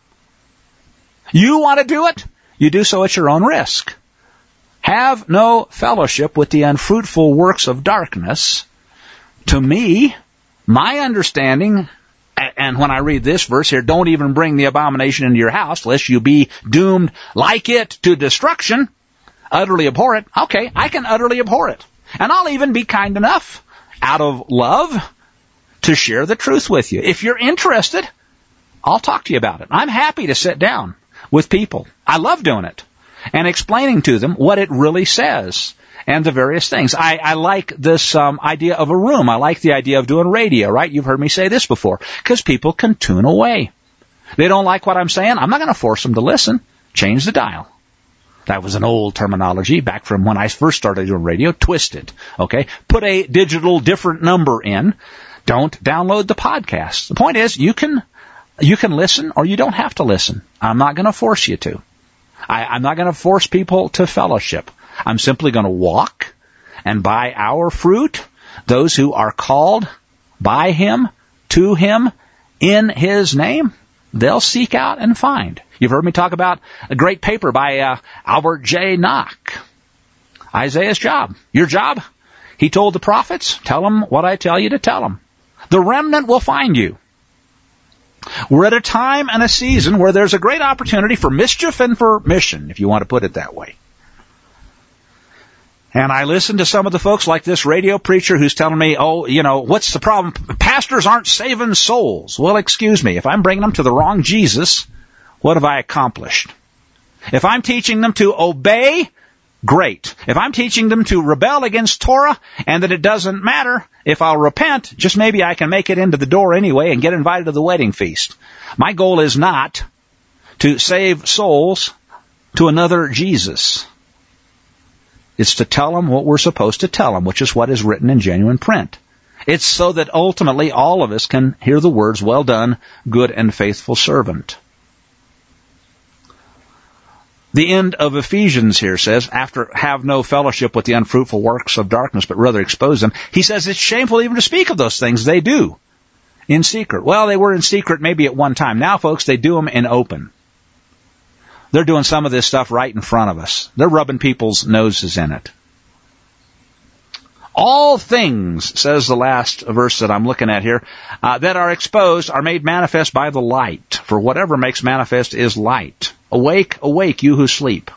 Speaker 1: You want to do it? You do so at your own risk. Have no fellowship with the unfruitful works of darkness. To me, my understanding, and when I read this verse here, don't even bring the abomination into your house, lest you be doomed like it to destruction. Utterly abhor it. Okay, I can utterly abhor it. And I'll even be kind enough, out of love, to share the truth with you. If you're interested, I'll talk to you about it. I'm happy to sit down with people. I love doing it. And explaining to them what it really says and the various things. I, I like this um, idea of a room. I like the idea of doing radio, right? You've heard me say this before. Because people can tune away. They don't like what I'm saying. I'm not going to force them to listen. Change the dial. That was an old terminology back from when I first started doing radio. Twist it. Okay? Put a digital different number in. Don't download the podcast. The point is, you can you can listen or you don't have to listen. I'm not going to force you to. I, I'm not going to force people to fellowship. I'm simply going to walk, and by our fruit, those who are called by Him, to Him, in His name, they'll seek out and find. You've heard me talk about a great paper by uh, Albert J. Nock. Isaiah's job. Your job? He told the prophets, tell them what I tell you to tell them. The remnant will find you. We're at a time and a season where there's a great opportunity for mischief and for mission, if you want to put it that way. And I listen to some of the folks like this radio preacher who's telling me, oh, you know, what's the problem? Pastors aren't saving souls. Well, excuse me. If I'm bringing them to the wrong Jesus, what have I accomplished? If I'm teaching them to obey, great. If I'm teaching them to rebel against Torah and that it doesn't matter if I'll repent, just maybe I can make it into the door anyway and get invited to the wedding feast. My goal is not to save souls to another Jesus. It's to tell them what we're supposed to tell them, which is what is written in genuine print. It's so that ultimately all of us can hear the words, well done, good and faithful servant. The end of Ephesians here says, after have no fellowship with the unfruitful works of darkness, but rather expose them, he says it's shameful even to speak of those things they do in secret. Well, they were in secret maybe at one time. Now, folks, they do them in open. They're doing some of this stuff right in front of us. They're rubbing people's noses in it. All things, says the last verse that I'm looking at here, uh, that are exposed are made manifest by the light. For whatever makes manifest is light. Awake, awake, you who sleep.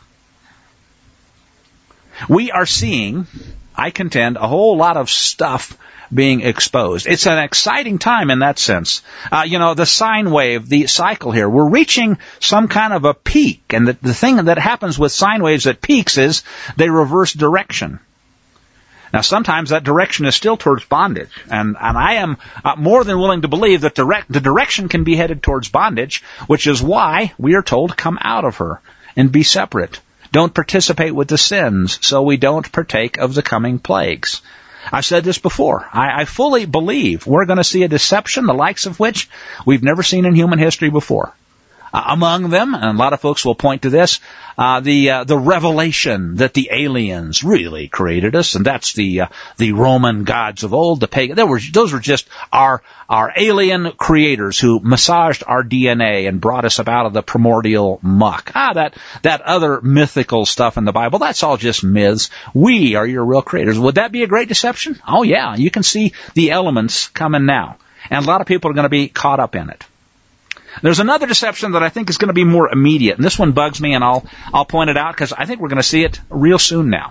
Speaker 1: We are seeing, I contend, a whole lot of stuff being exposed. It's an exciting time in that sense. Uh, you know, the sine wave, the cycle here, we're reaching some kind of a peak. And the, the thing that happens with sine waves at peaks is they reverse direction. Now, sometimes that direction is still towards bondage, and, and I am uh, more than willing to believe that direct, the direction can be headed towards bondage, which is why we are told to come out of her and be separate. Don't participate with the sins, so we don't partake of the coming plagues. I've said this before. I, I fully believe we're going to see a deception, the likes of which we've never seen in human history before. Uh, among them, and a lot of folks will point to this, uh, the uh, the revelation that the aliens really created us, and that's the uh, the Roman gods of old, the pagan. There were, those were just our our alien creators who massaged our D N A and brought us up out of the primordial muck. Ah, that that other mythical stuff in the Bible, that's all just myths. We are your real creators. Would that be a great deception? Oh yeah, you can see the elements coming now, and a lot of people are going to be caught up in it. There's another deception that I think is going to be more immediate, and this one bugs me, and I'll I'll point it out because I think we're going to see it real soon now.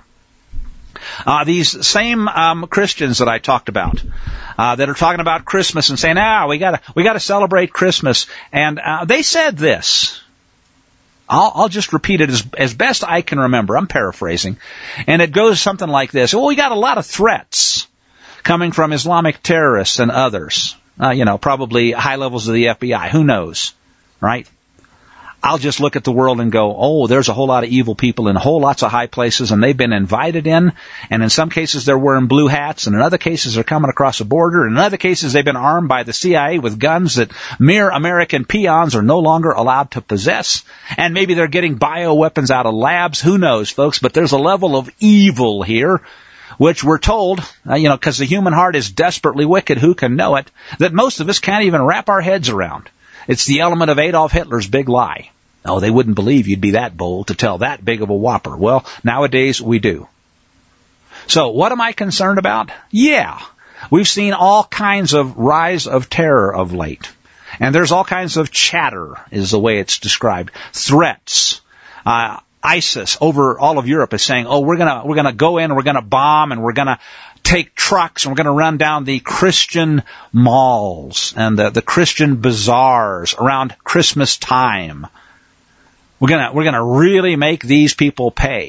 Speaker 1: Uh, these same um, Christians that I talked about, uh, that are talking about Christmas and saying, "Ah, we gotta we gotta celebrate Christmas," and uh, they said this. I'll, I'll just repeat it as as best I can remember. I'm paraphrasing, and it goes something like this: "Well, we got a lot of threats coming from Islamic terrorists and others." Uh, you know, probably high levels of the F B I. Who knows, right? I'll just look at the world and go, oh, there's a whole lot of evil people in whole lots of high places, and they've been invited in, and in some cases they're wearing blue hats, and in other cases they're coming across the border, and in other cases they've been armed by the C I A with guns that mere American peons are no longer allowed to possess, and maybe they're getting bioweapons out of labs. Who knows, folks? But there's a level of evil here which we're told, uh, you know, because the human heart is desperately wicked, who can know it, that most of us can't even wrap our heads around. It's the element of Adolf Hitler's big lie. Oh, they wouldn't believe you'd be that bold to tell that big of a whopper. Well, nowadays we do. So what am I concerned about? Yeah, we've seen all kinds of rise of terror of late. And there's all kinds of chatter, is the way it's described. Threats. Uh, ISIS over all of Europe is saying, oh, we're gonna, we're gonna go in and we're gonna bomb and we're gonna take trucks and we're gonna run down the Christian malls and the, the Christian bazaars around Christmas time. We're gonna, we're gonna really make these people pay.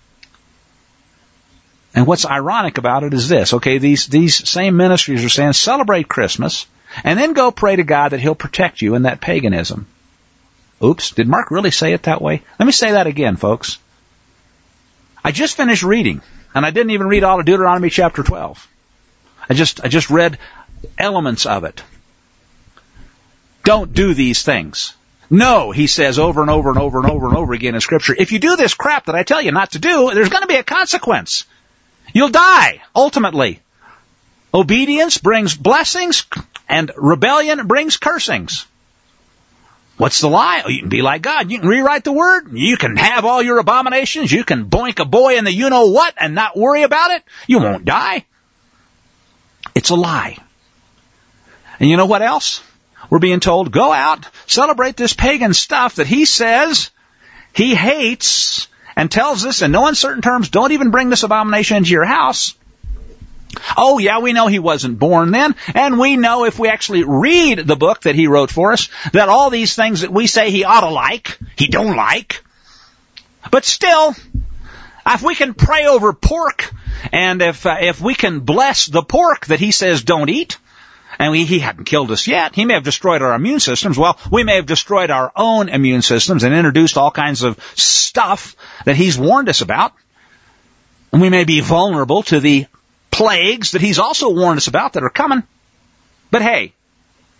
Speaker 1: And what's ironic about it is this, okay, these, these same ministries are saying celebrate Christmas and then go pray to God that He'll protect you in that paganism. Oops, did Mark really say it that way? Let me say that again, folks. I just finished reading, and I didn't even read all of Deuteronomy chapter twelve. I just, I just read elements of it. Don't do these things. No, he says over and over and over and over and over again in Scripture, if you do this crap that I tell you not to do, there's going to be a consequence. You'll die, ultimately. Obedience brings blessings, and rebellion brings cursings. What's the lie? Oh, you can be like God. You can rewrite the word. You can have all your abominations. You can boink a boy in the you-know-what and not worry about it. You won't die. It's a lie. And you know what else? We're being told, go out, celebrate this pagan stuff that he says he hates and tells us in no uncertain terms, don't even bring this abomination into your house. Oh, yeah, we know he wasn't born then, and we know if we actually read the book that he wrote for us, that all these things that we say he ought to like, he don't like. But still, if we can pray over pork, and if uh, if we can bless the pork that he says don't eat, and we, he hadn't killed us yet, he may have destroyed our immune systems. Well, we may have destroyed our own immune systems and introduced all kinds of stuff that he's warned us about. And we may be vulnerable to the plagues that he's also warned us about that are coming. But hey,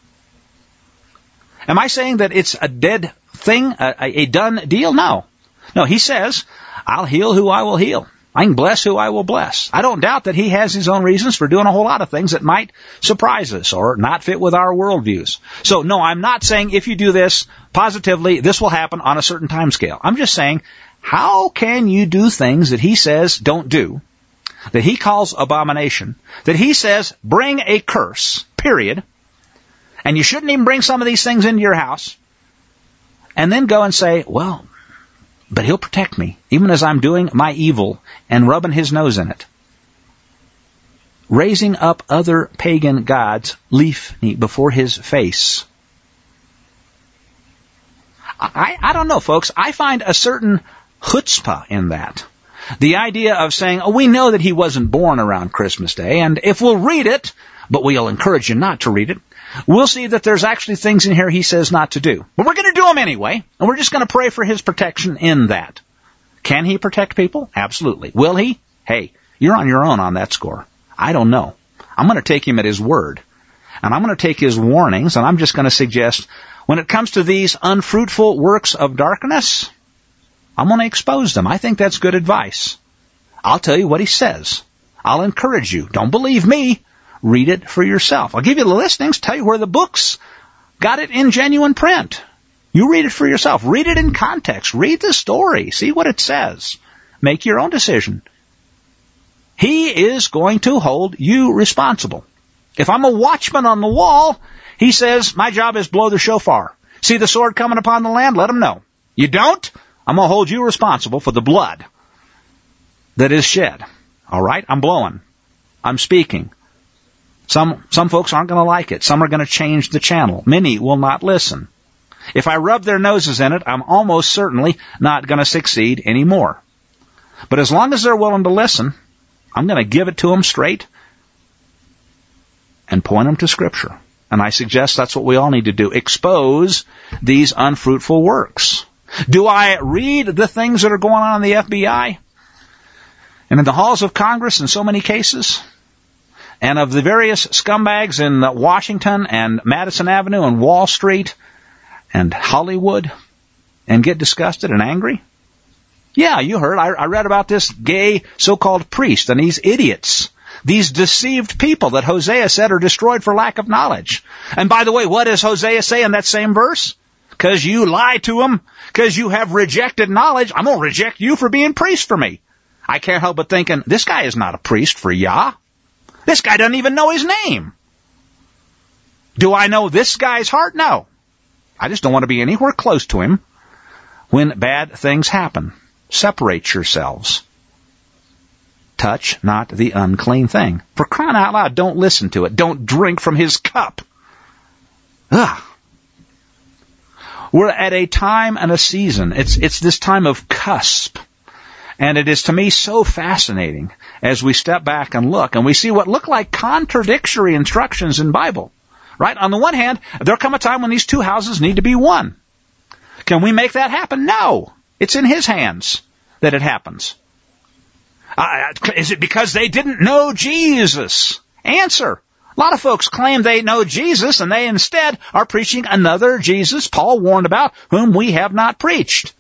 Speaker 1: am I saying that it's a dead thing, a, a done deal? No. No, he says, I'll heal who I will heal. I can bless who I will bless. I don't doubt that he has his own reasons for doing a whole lot of things that might surprise us or not fit with our worldviews. So, no, I'm not saying if you do this, positively, this will happen on a certain time scale. I'm just saying, how can you do things that he says don't do, that he calls abomination, that he says bring a curse, period, and you shouldn't even bring some of these things into your house, and then go and say, well, but he'll protect me, even as I'm doing my evil and rubbing his nose in it. Raising up other pagan gods, leaf before his face. I, I don't know, folks. I find a certain chutzpah in that. The idea of saying, oh, we know that he wasn't born around Christmas Day, and if we'll read it, but we'll encourage you not to read it, we'll see that there's actually things in here he says not to do. But we're going to do them anyway, and we're just going to pray for his protection in that. Can he protect people? Absolutely. Will he? Hey, you're on your own on that score. I don't know. I'm going to take him at his word. And I'm going to take his warnings, and I'm just going to suggest, when it comes to these unfruitful works of darkness, I'm going to expose them. I think that's good advice. I'll tell you what he says. I'll encourage you. Don't believe me. Read it for yourself. I'll give you the listings, tell you where the books got it in genuine print. You read it for yourself. Read it in context. Read the story. See what it says. Make your own decision. He is going to hold you responsible. If I'm a watchman on the wall, he says, my job is blow the shofar. See the sword coming upon the land? Let them know. You don't? I'm going to hold you responsible for the blood that is shed. All right? I'm blowing. I'm speaking. Some some folks aren't going to like it. Some are going to change the channel. Many will not listen. If I rub their noses in it, I'm almost certainly not going to succeed anymore. But as long as they're willing to listen, I'm going to give it to them straight and point them to Scripture. And I suggest that's what we all need to do. Expose these unfruitful works. Do I read the things that are going on in the F B I and in the halls of Congress in so many cases? And of the various scumbags in Washington and Madison Avenue and Wall Street and Hollywood and get disgusted and angry? Yeah, you heard. I, I read about this gay so-called priest and these idiots, these deceived people that Hosea said are destroyed for lack of knowledge. And by the way, what does Hosea say in that same verse? Because you lie to them, because you have rejected knowledge, I'm going to reject you for being priest for me. I can't help but thinking, this guy is not a priest for Yah. This guy doesn't even know his name. Do I know this guy's heart? No. I just don't want to be anywhere close to him when bad things happen. Separate yourselves. Touch not the unclean thing. For crying out loud, don't listen to it. Don't drink from his cup. Ugh. We're at a time and a season. It's, it's this time of cusp. And it is to me so fascinating as we step back and look and we see what look like contradictory instructions in Bible. Right? On the one hand, there'll come a time when these two houses need to be one. Can we make that happen? No. It's in his hands that it happens. Uh, is it because they didn't know Jesus? Answer. A lot of folks claim they know Jesus and they instead are preaching another Jesus Paul warned about, whom we have not preached.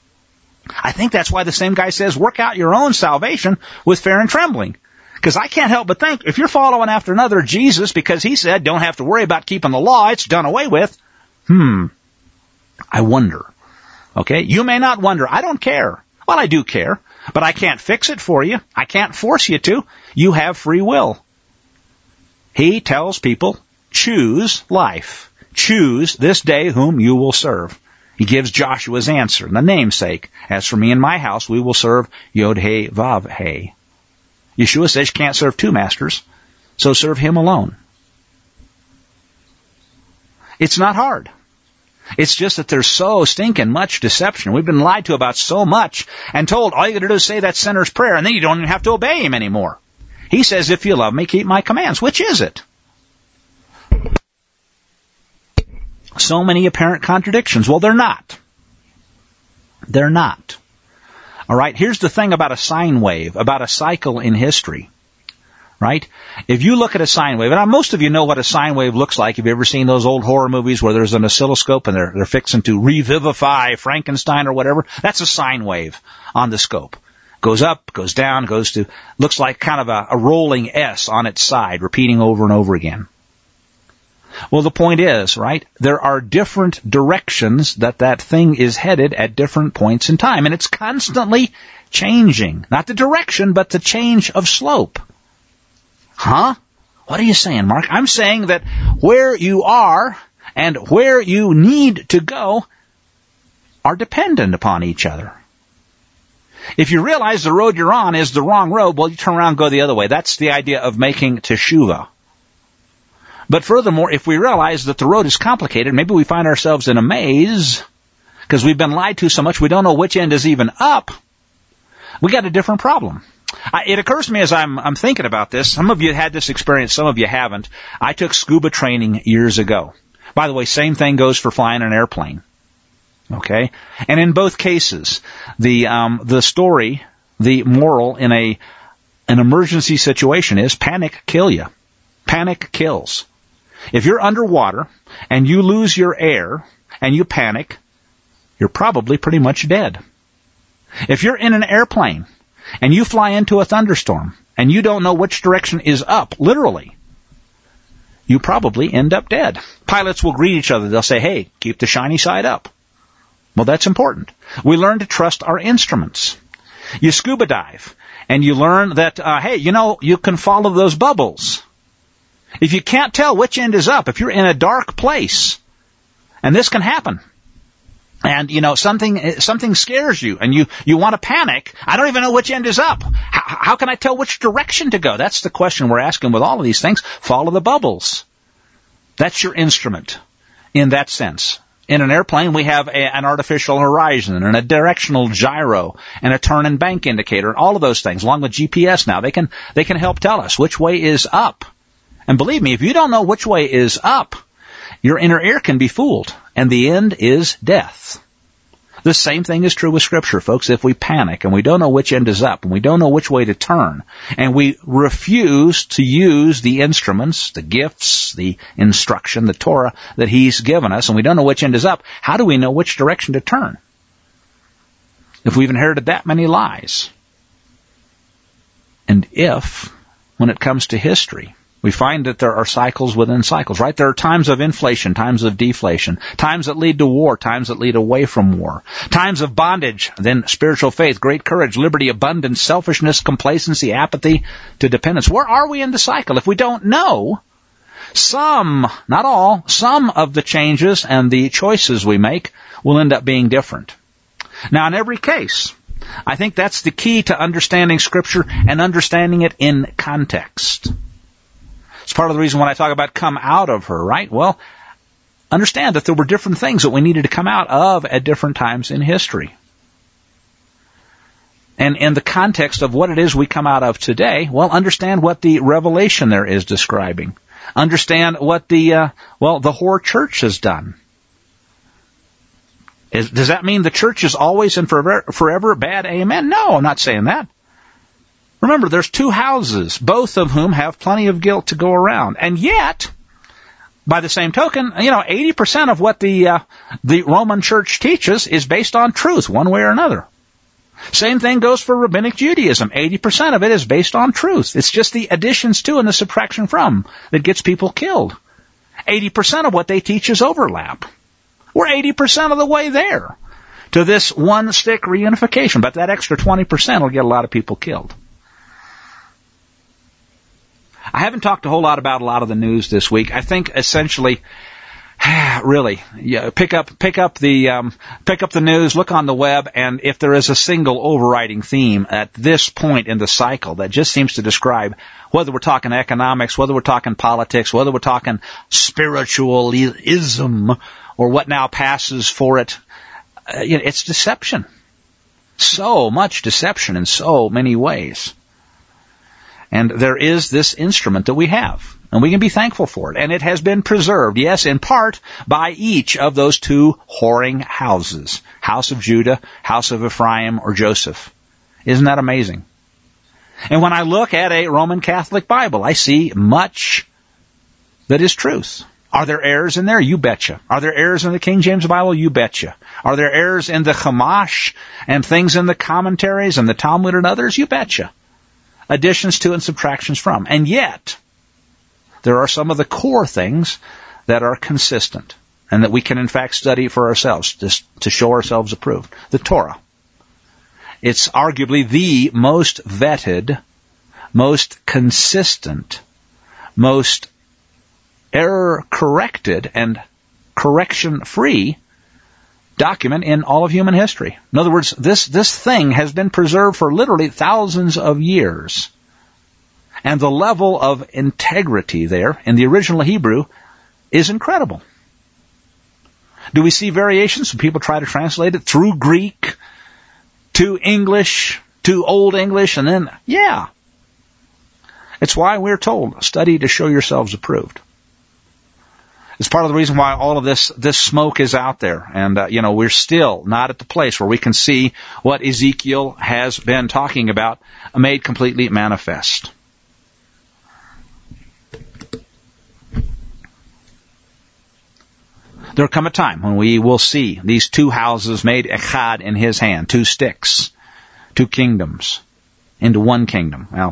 Speaker 1: I think that's why the same guy says, work out your own salvation with fear and trembling. Because I can't help but think, if you're following after another Jesus because he said don't have to worry about keeping the law, it's done away with, hmm, I wonder. Okay, you may not wonder. I don't care. Well, I do care, but I can't fix it for you. I can't force you to. You have free will. He tells people, choose life. Choose this day whom you will serve. He gives Joshua's answer, the namesake. As for me and my house, we will serve Yod-He Vav-He. Yeshua says you can't serve two masters, so serve him alone. It's not hard. It's just that there's so stinking much deception. We've been lied to about so much and told all you got to do is say that sinner's prayer, and then you don't even have to obey him anymore. He says, if you love me, keep my commands. Which is it? So many apparent contradictions. Well, they're not. They're not. All right, here's the thing about a sine wave, about a cycle in history. right? If you look at a sine wave, and most of you know what a sine wave looks like. Have you ever seen those old horror movies where there's an oscilloscope and they're, they're fixing to revivify Frankenstein or whatever? That's a sine wave on the scope. Goes up, goes down, goes to, looks like kind of a, a rolling S on its side, repeating over and over again. Well, the point is, right, there are different directions that that thing is headed at different points in time, and it's constantly changing. Not the direction, but the change of slope. Huh? What are you saying, Mark? I'm saying that where you are and where you need to go are dependent upon each other. If you realize the road you're on is the wrong road, well, you turn around and go the other way. That's the idea of making teshuvah. But furthermore, if we realize that the road is complicated, maybe we find ourselves in a maze because we've been lied to so much we don't know which end is even up, we got a different problem. I, it occurs to me as I'm, I'm thinking about this, some of you had this experience, some of you haven't. I took scuba training years ago. By the way, same thing goes for flying an airplane. Okay? And in both cases, the um, the story, the moral in a an emergency situation is panic kill you. Panic kills. If you're underwater and you lose your air and you panic, you're probably pretty much dead. If you're in an airplane and you fly into a thunderstorm and you don't know which direction is up, literally, you probably end up dead. Pilots will greet each other. They'll say, hey, keep the shiny side up. Well, that's important. We learn to trust our instruments. You scuba dive and you learn that, uh, hey, you know, you can follow those bubbles. If you can't tell which end is up, if you're in a dark place, and this can happen, and, you know, something something scares you, and you, you want to panic, I don't even know which end is up. How, how can I tell which direction to go? That's the question we're asking with all of these things. Follow the bubbles. That's your instrument in that sense. In an airplane, we have a, an artificial horizon and a directional gyro and a turn and bank indicator and all of those things, along with G P S now. They can they can help tell us which way is up. And believe me, if you don't know which way is up, your inner ear can be fooled, and the end is death. The same thing is true with Scripture, folks. If we panic and we don't know which end is up and we don't know which way to turn, and we refuse to use the instruments, the gifts, the instruction, the Torah that He's given us, and we don't know which end is up, how do we know which direction to turn? If we've inherited that many lies. And if, when it comes to history, we find that there are cycles within cycles, right? There are times of inflation, times of deflation, times that lead to war, times that lead away from war, times of bondage, then spiritual faith, great courage, liberty, abundance, selfishness, complacency, apathy, to dependence. Where are we in the cycle? If we don't know, some, not all, some of the changes and the choices we make will end up being different. Now, in every case, I think that's the key to understanding Scripture and understanding it in context. It's part of the reason when I talk about come out of her, right? Well, understand that there were different things that we needed to come out of at different times in history. And in the context of what it is we come out of today, well, understand what the revelation there is describing. Understand what the, uh, well, the whore church has done. Is, does that mean the church is always and forever, forever bad? Amen? No, I'm not saying that. Remember, there's two houses, both of whom have plenty of guilt to go around. And yet, by the same token, you know, eighty percent of what the uh, the Roman Church teaches is based on truth, one way or another. Same thing goes for Rabbinic Judaism. eighty percent of it is based on truth. It's just the additions to and the subtraction from that gets people killed. eighty percent of what they teach is overlap. We're eighty percent of the way there to this one-stick reunification, but that extra twenty percent will get a lot of people killed. I haven't talked a whole lot about a lot of the news this week. I think essentially, really, yeah, pick up, pick up the, um, pick up the news, look on the web, and if there is a single overriding theme at this point in the cycle that just seems to describe whether we're talking economics, whether we're talking politics, whether we're talking spiritualism, or what now passes for it, uh, you know, it's deception. So much deception in so many ways. And there is this instrument that we have, and we can be thankful for it. And it has been preserved, yes, in part by each of those two whoring houses, house of Judah, house of Ephraim, or Joseph. Isn't that amazing? And when I look at a Roman Catholic Bible, I see much that is truth. Are there errors in there? You betcha. Are there errors in the King James Bible? You betcha. Are there errors in the Chumash and things in the commentaries and the Talmud and others? You betcha. Additions to and subtractions from. And yet, there are some of the core things that are consistent and that we can in fact study for ourselves just to show ourselves approved. The Torah. It's arguably the most vetted, most consistent, most error-corrected and correction-free document in all of human history. In other words, this, this thing has been preserved for literally thousands of years. And the level of integrity there in the original Hebrew is incredible. Do we see variations when people try to translate it through Greek to English, to Old English, and then, yeah. It's why we're told, study to show yourselves approved. It's part of the reason why all of this, this smoke is out there. And, uh, you know, we're still not at the place where we can see what Ezekiel has been talking about made completely manifest. There will come a time when we will see these two houses made echad in his hand, two sticks, two kingdoms, into one kingdom. Well,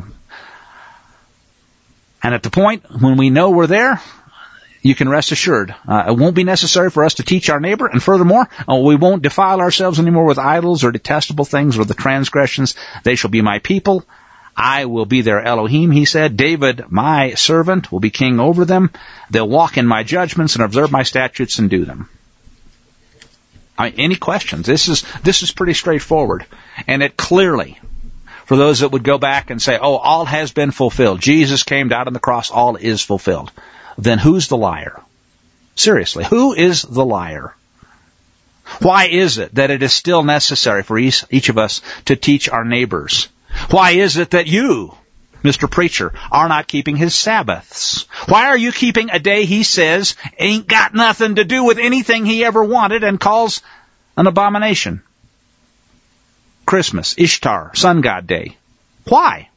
Speaker 1: and at the point when we know we're there, you can rest assured, uh, it won't be necessary for us to teach our neighbor, and furthermore, uh, we won't defile ourselves anymore with idols or detestable things or the transgressions. They shall be my people. I will be their Elohim, he said. David, my servant, will be king over them. They'll walk in my judgments and observe my statutes and do them. I mean, any questions? This is, this is pretty straightforward. And it clearly, for those that would go back and say, oh, all has been fulfilled. Jesus came down on the cross, all is fulfilled. Then who's the liar? Seriously, who is the liar? Why is it that it is still necessary for each, each of us to teach our neighbors? Why is it that you, Mister Preacher, are not keeping his Sabbaths? Why are you keeping a day he says ain't got nothing to do with anything he ever wanted and calls an abomination? Christmas, Ishtar, Sun God Day. Why?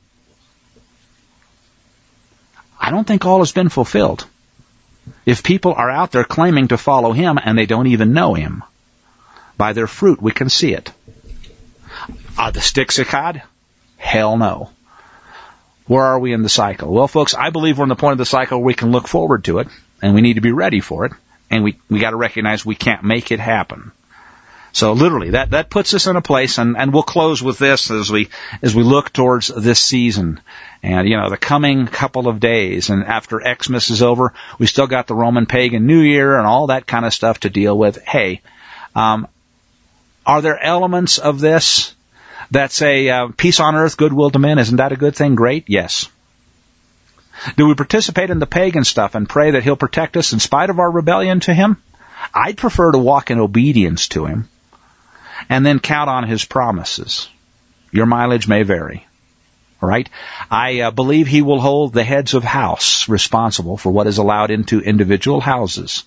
Speaker 1: I don't think all has been fulfilled. If people are out there claiming to follow him and they don't even know him, by their fruit we can see it. Are the sticks echad? Hell no. Where are we in the cycle? Well, folks, I believe we're in the point of the cycle where we can look forward to it, and we need to be ready for it, and we we got to recognize we can't make it happen. So literally, that, that puts us in a place, and, and we'll close with this as we as we look towards this season. And, you know, the coming couple of days, and after Xmas is over, we still got the Roman pagan New Year and all that kind of stuff to deal with. Hey, um, are there elements of this that say uh, peace on earth, goodwill to men? Isn't that a good thing? Great. Yes. Do we participate in the pagan stuff and pray that he'll protect us in spite of our rebellion to him? I'd prefer to walk in obedience to him and then count on his promises. Your mileage may vary. All right? I uh, believe he will hold the heads of house responsible for what is allowed into individual houses.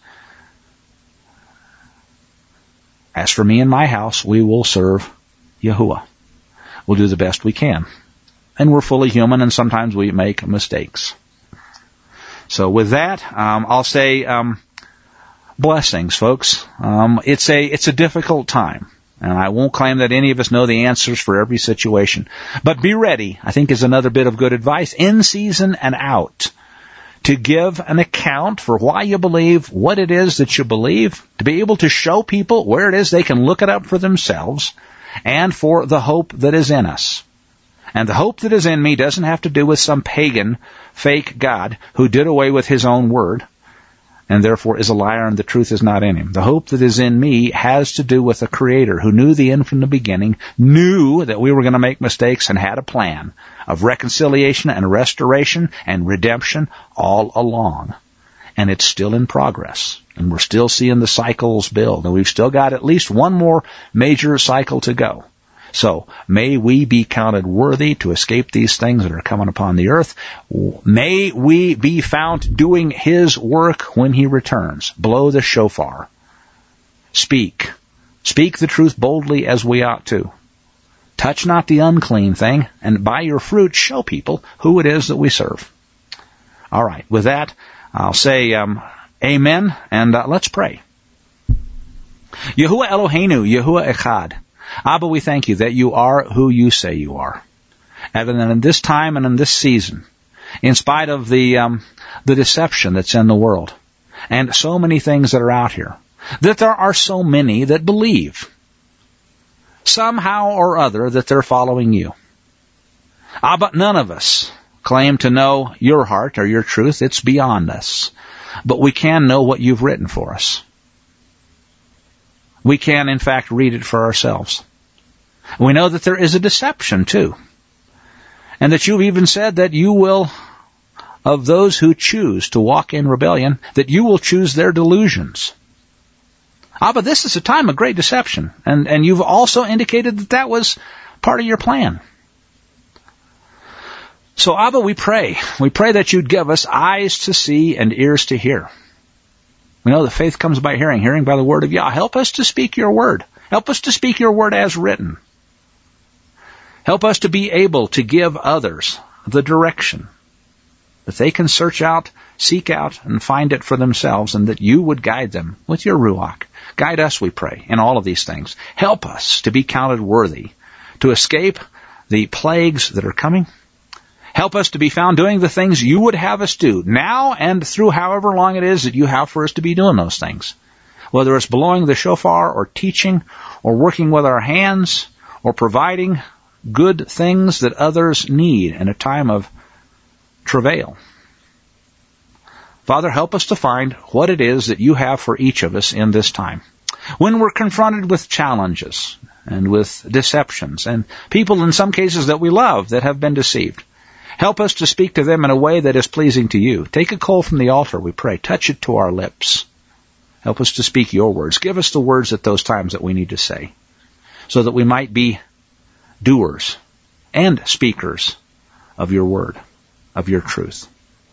Speaker 1: As for me and my house, we will serve Yahuwah. We'll do the best we can. And we're fully human, and sometimes we make mistakes. So with that, um, I'll say um, blessings, folks. Um, it's a it's a difficult time. And I won't claim that any of us know the answers for every situation. But be ready, I think, is another bit of good advice, in season and out, to give an account for why you believe what it is that you believe, to be able to show people where it is they can look it up for themselves, and for the hope that is in us. And the hope that is in me doesn't have to do with some pagan, fake God who did away with his own word, and therefore is a liar and the truth is not in him. The hope that is in me has to do with a Creator who knew the end from the beginning, knew that we were going to make mistakes, and had a plan of reconciliation and restoration and redemption all along. And it's still in progress. And we're still seeing the cycles build. And we've still got at least one more major cycle to go. So may we be counted worthy to escape these things that are coming upon the earth. May we be found doing his work when he returns. Blow the shofar. Speak. Speak the truth boldly as we ought to. touch not the unclean thing, and by your fruit show people who it is that we serve. All right, with that, I'll say um, amen, and uh, let's pray. Yahuwah Eloheinu, Yahuwah Echad. Abba, we thank you that you are who you say you are. And in this time and in this season, in spite of the um, the deception that's in the world, and so many things that are out here, that there are so many that believe somehow or other that they're following you. Ah, but none of us claim to know your heart or your truth. It's beyond us. But we can know what you've written for us. We can, in fact, read it for ourselves. We know that there is a deception, too. And that you've even said that you will, of those who choose to walk in rebellion, that you will choose their delusions. Ah, but this is a time of great deception. And, and you've also indicated that that was part of your plan. So, Abba, we pray. We pray that you'd give us eyes to see and ears to hear. We know that faith comes by hearing, hearing by the word of Yah. Help us to speak your word. Help us to speak your word as written. Help us to be able to give others the direction that they can search out, seek out, and find it for themselves, and that you would guide them with your Ruach. Guide us, we pray, in all of these things. Help us to be counted worthy to escape the plagues that are coming. Help us to be found doing the things you would have us do now and through however long it is that you have for us to be doing those things. Whether it's blowing the shofar or teaching or working with our hands or providing good things that others need in a time of travail. Father, help us to find what it is that you have for each of us in this time. When we're confronted with challenges and with deceptions and people in some cases that we love that have been deceived, help us to speak to them in a way that is pleasing to you. Take a coal from the altar, we pray. Touch it to our lips. Help us to speak your words. Give us the words at those times that we need to say, so that we might be doers and speakers of your word, of your truth.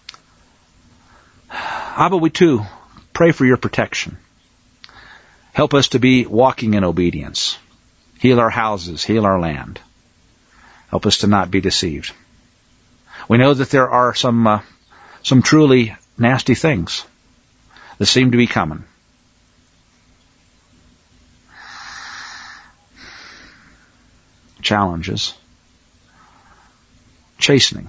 Speaker 1: Abba, we too pray for your protection. Help us to be walking in obedience. Heal our houses, heal our land. Help us to not be deceived. We know that there are some uh, some truly nasty things that seem to be coming. Challenges. Chastening.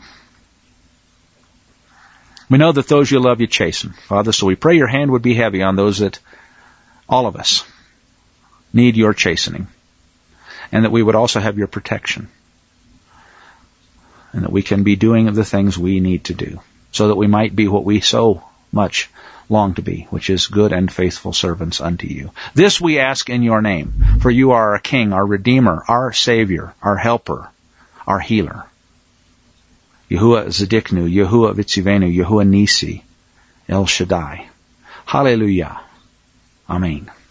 Speaker 1: We know that those you love you chasten, Father, so we pray your hand would be heavy on those that, all of us, need your chastening, and that we would also have your protection, and that we can be doing the things we need to do, so that we might be what we so much long to be, which is good and faithful servants unto you. This we ask in your name, for you are our King, our Redeemer, our Savior, our Helper, our Healer. Yahuwah Zedeknu, Yahuwah Vitzivenu, Yahuwah Nisi, El Shaddai. Hallelujah. Amen.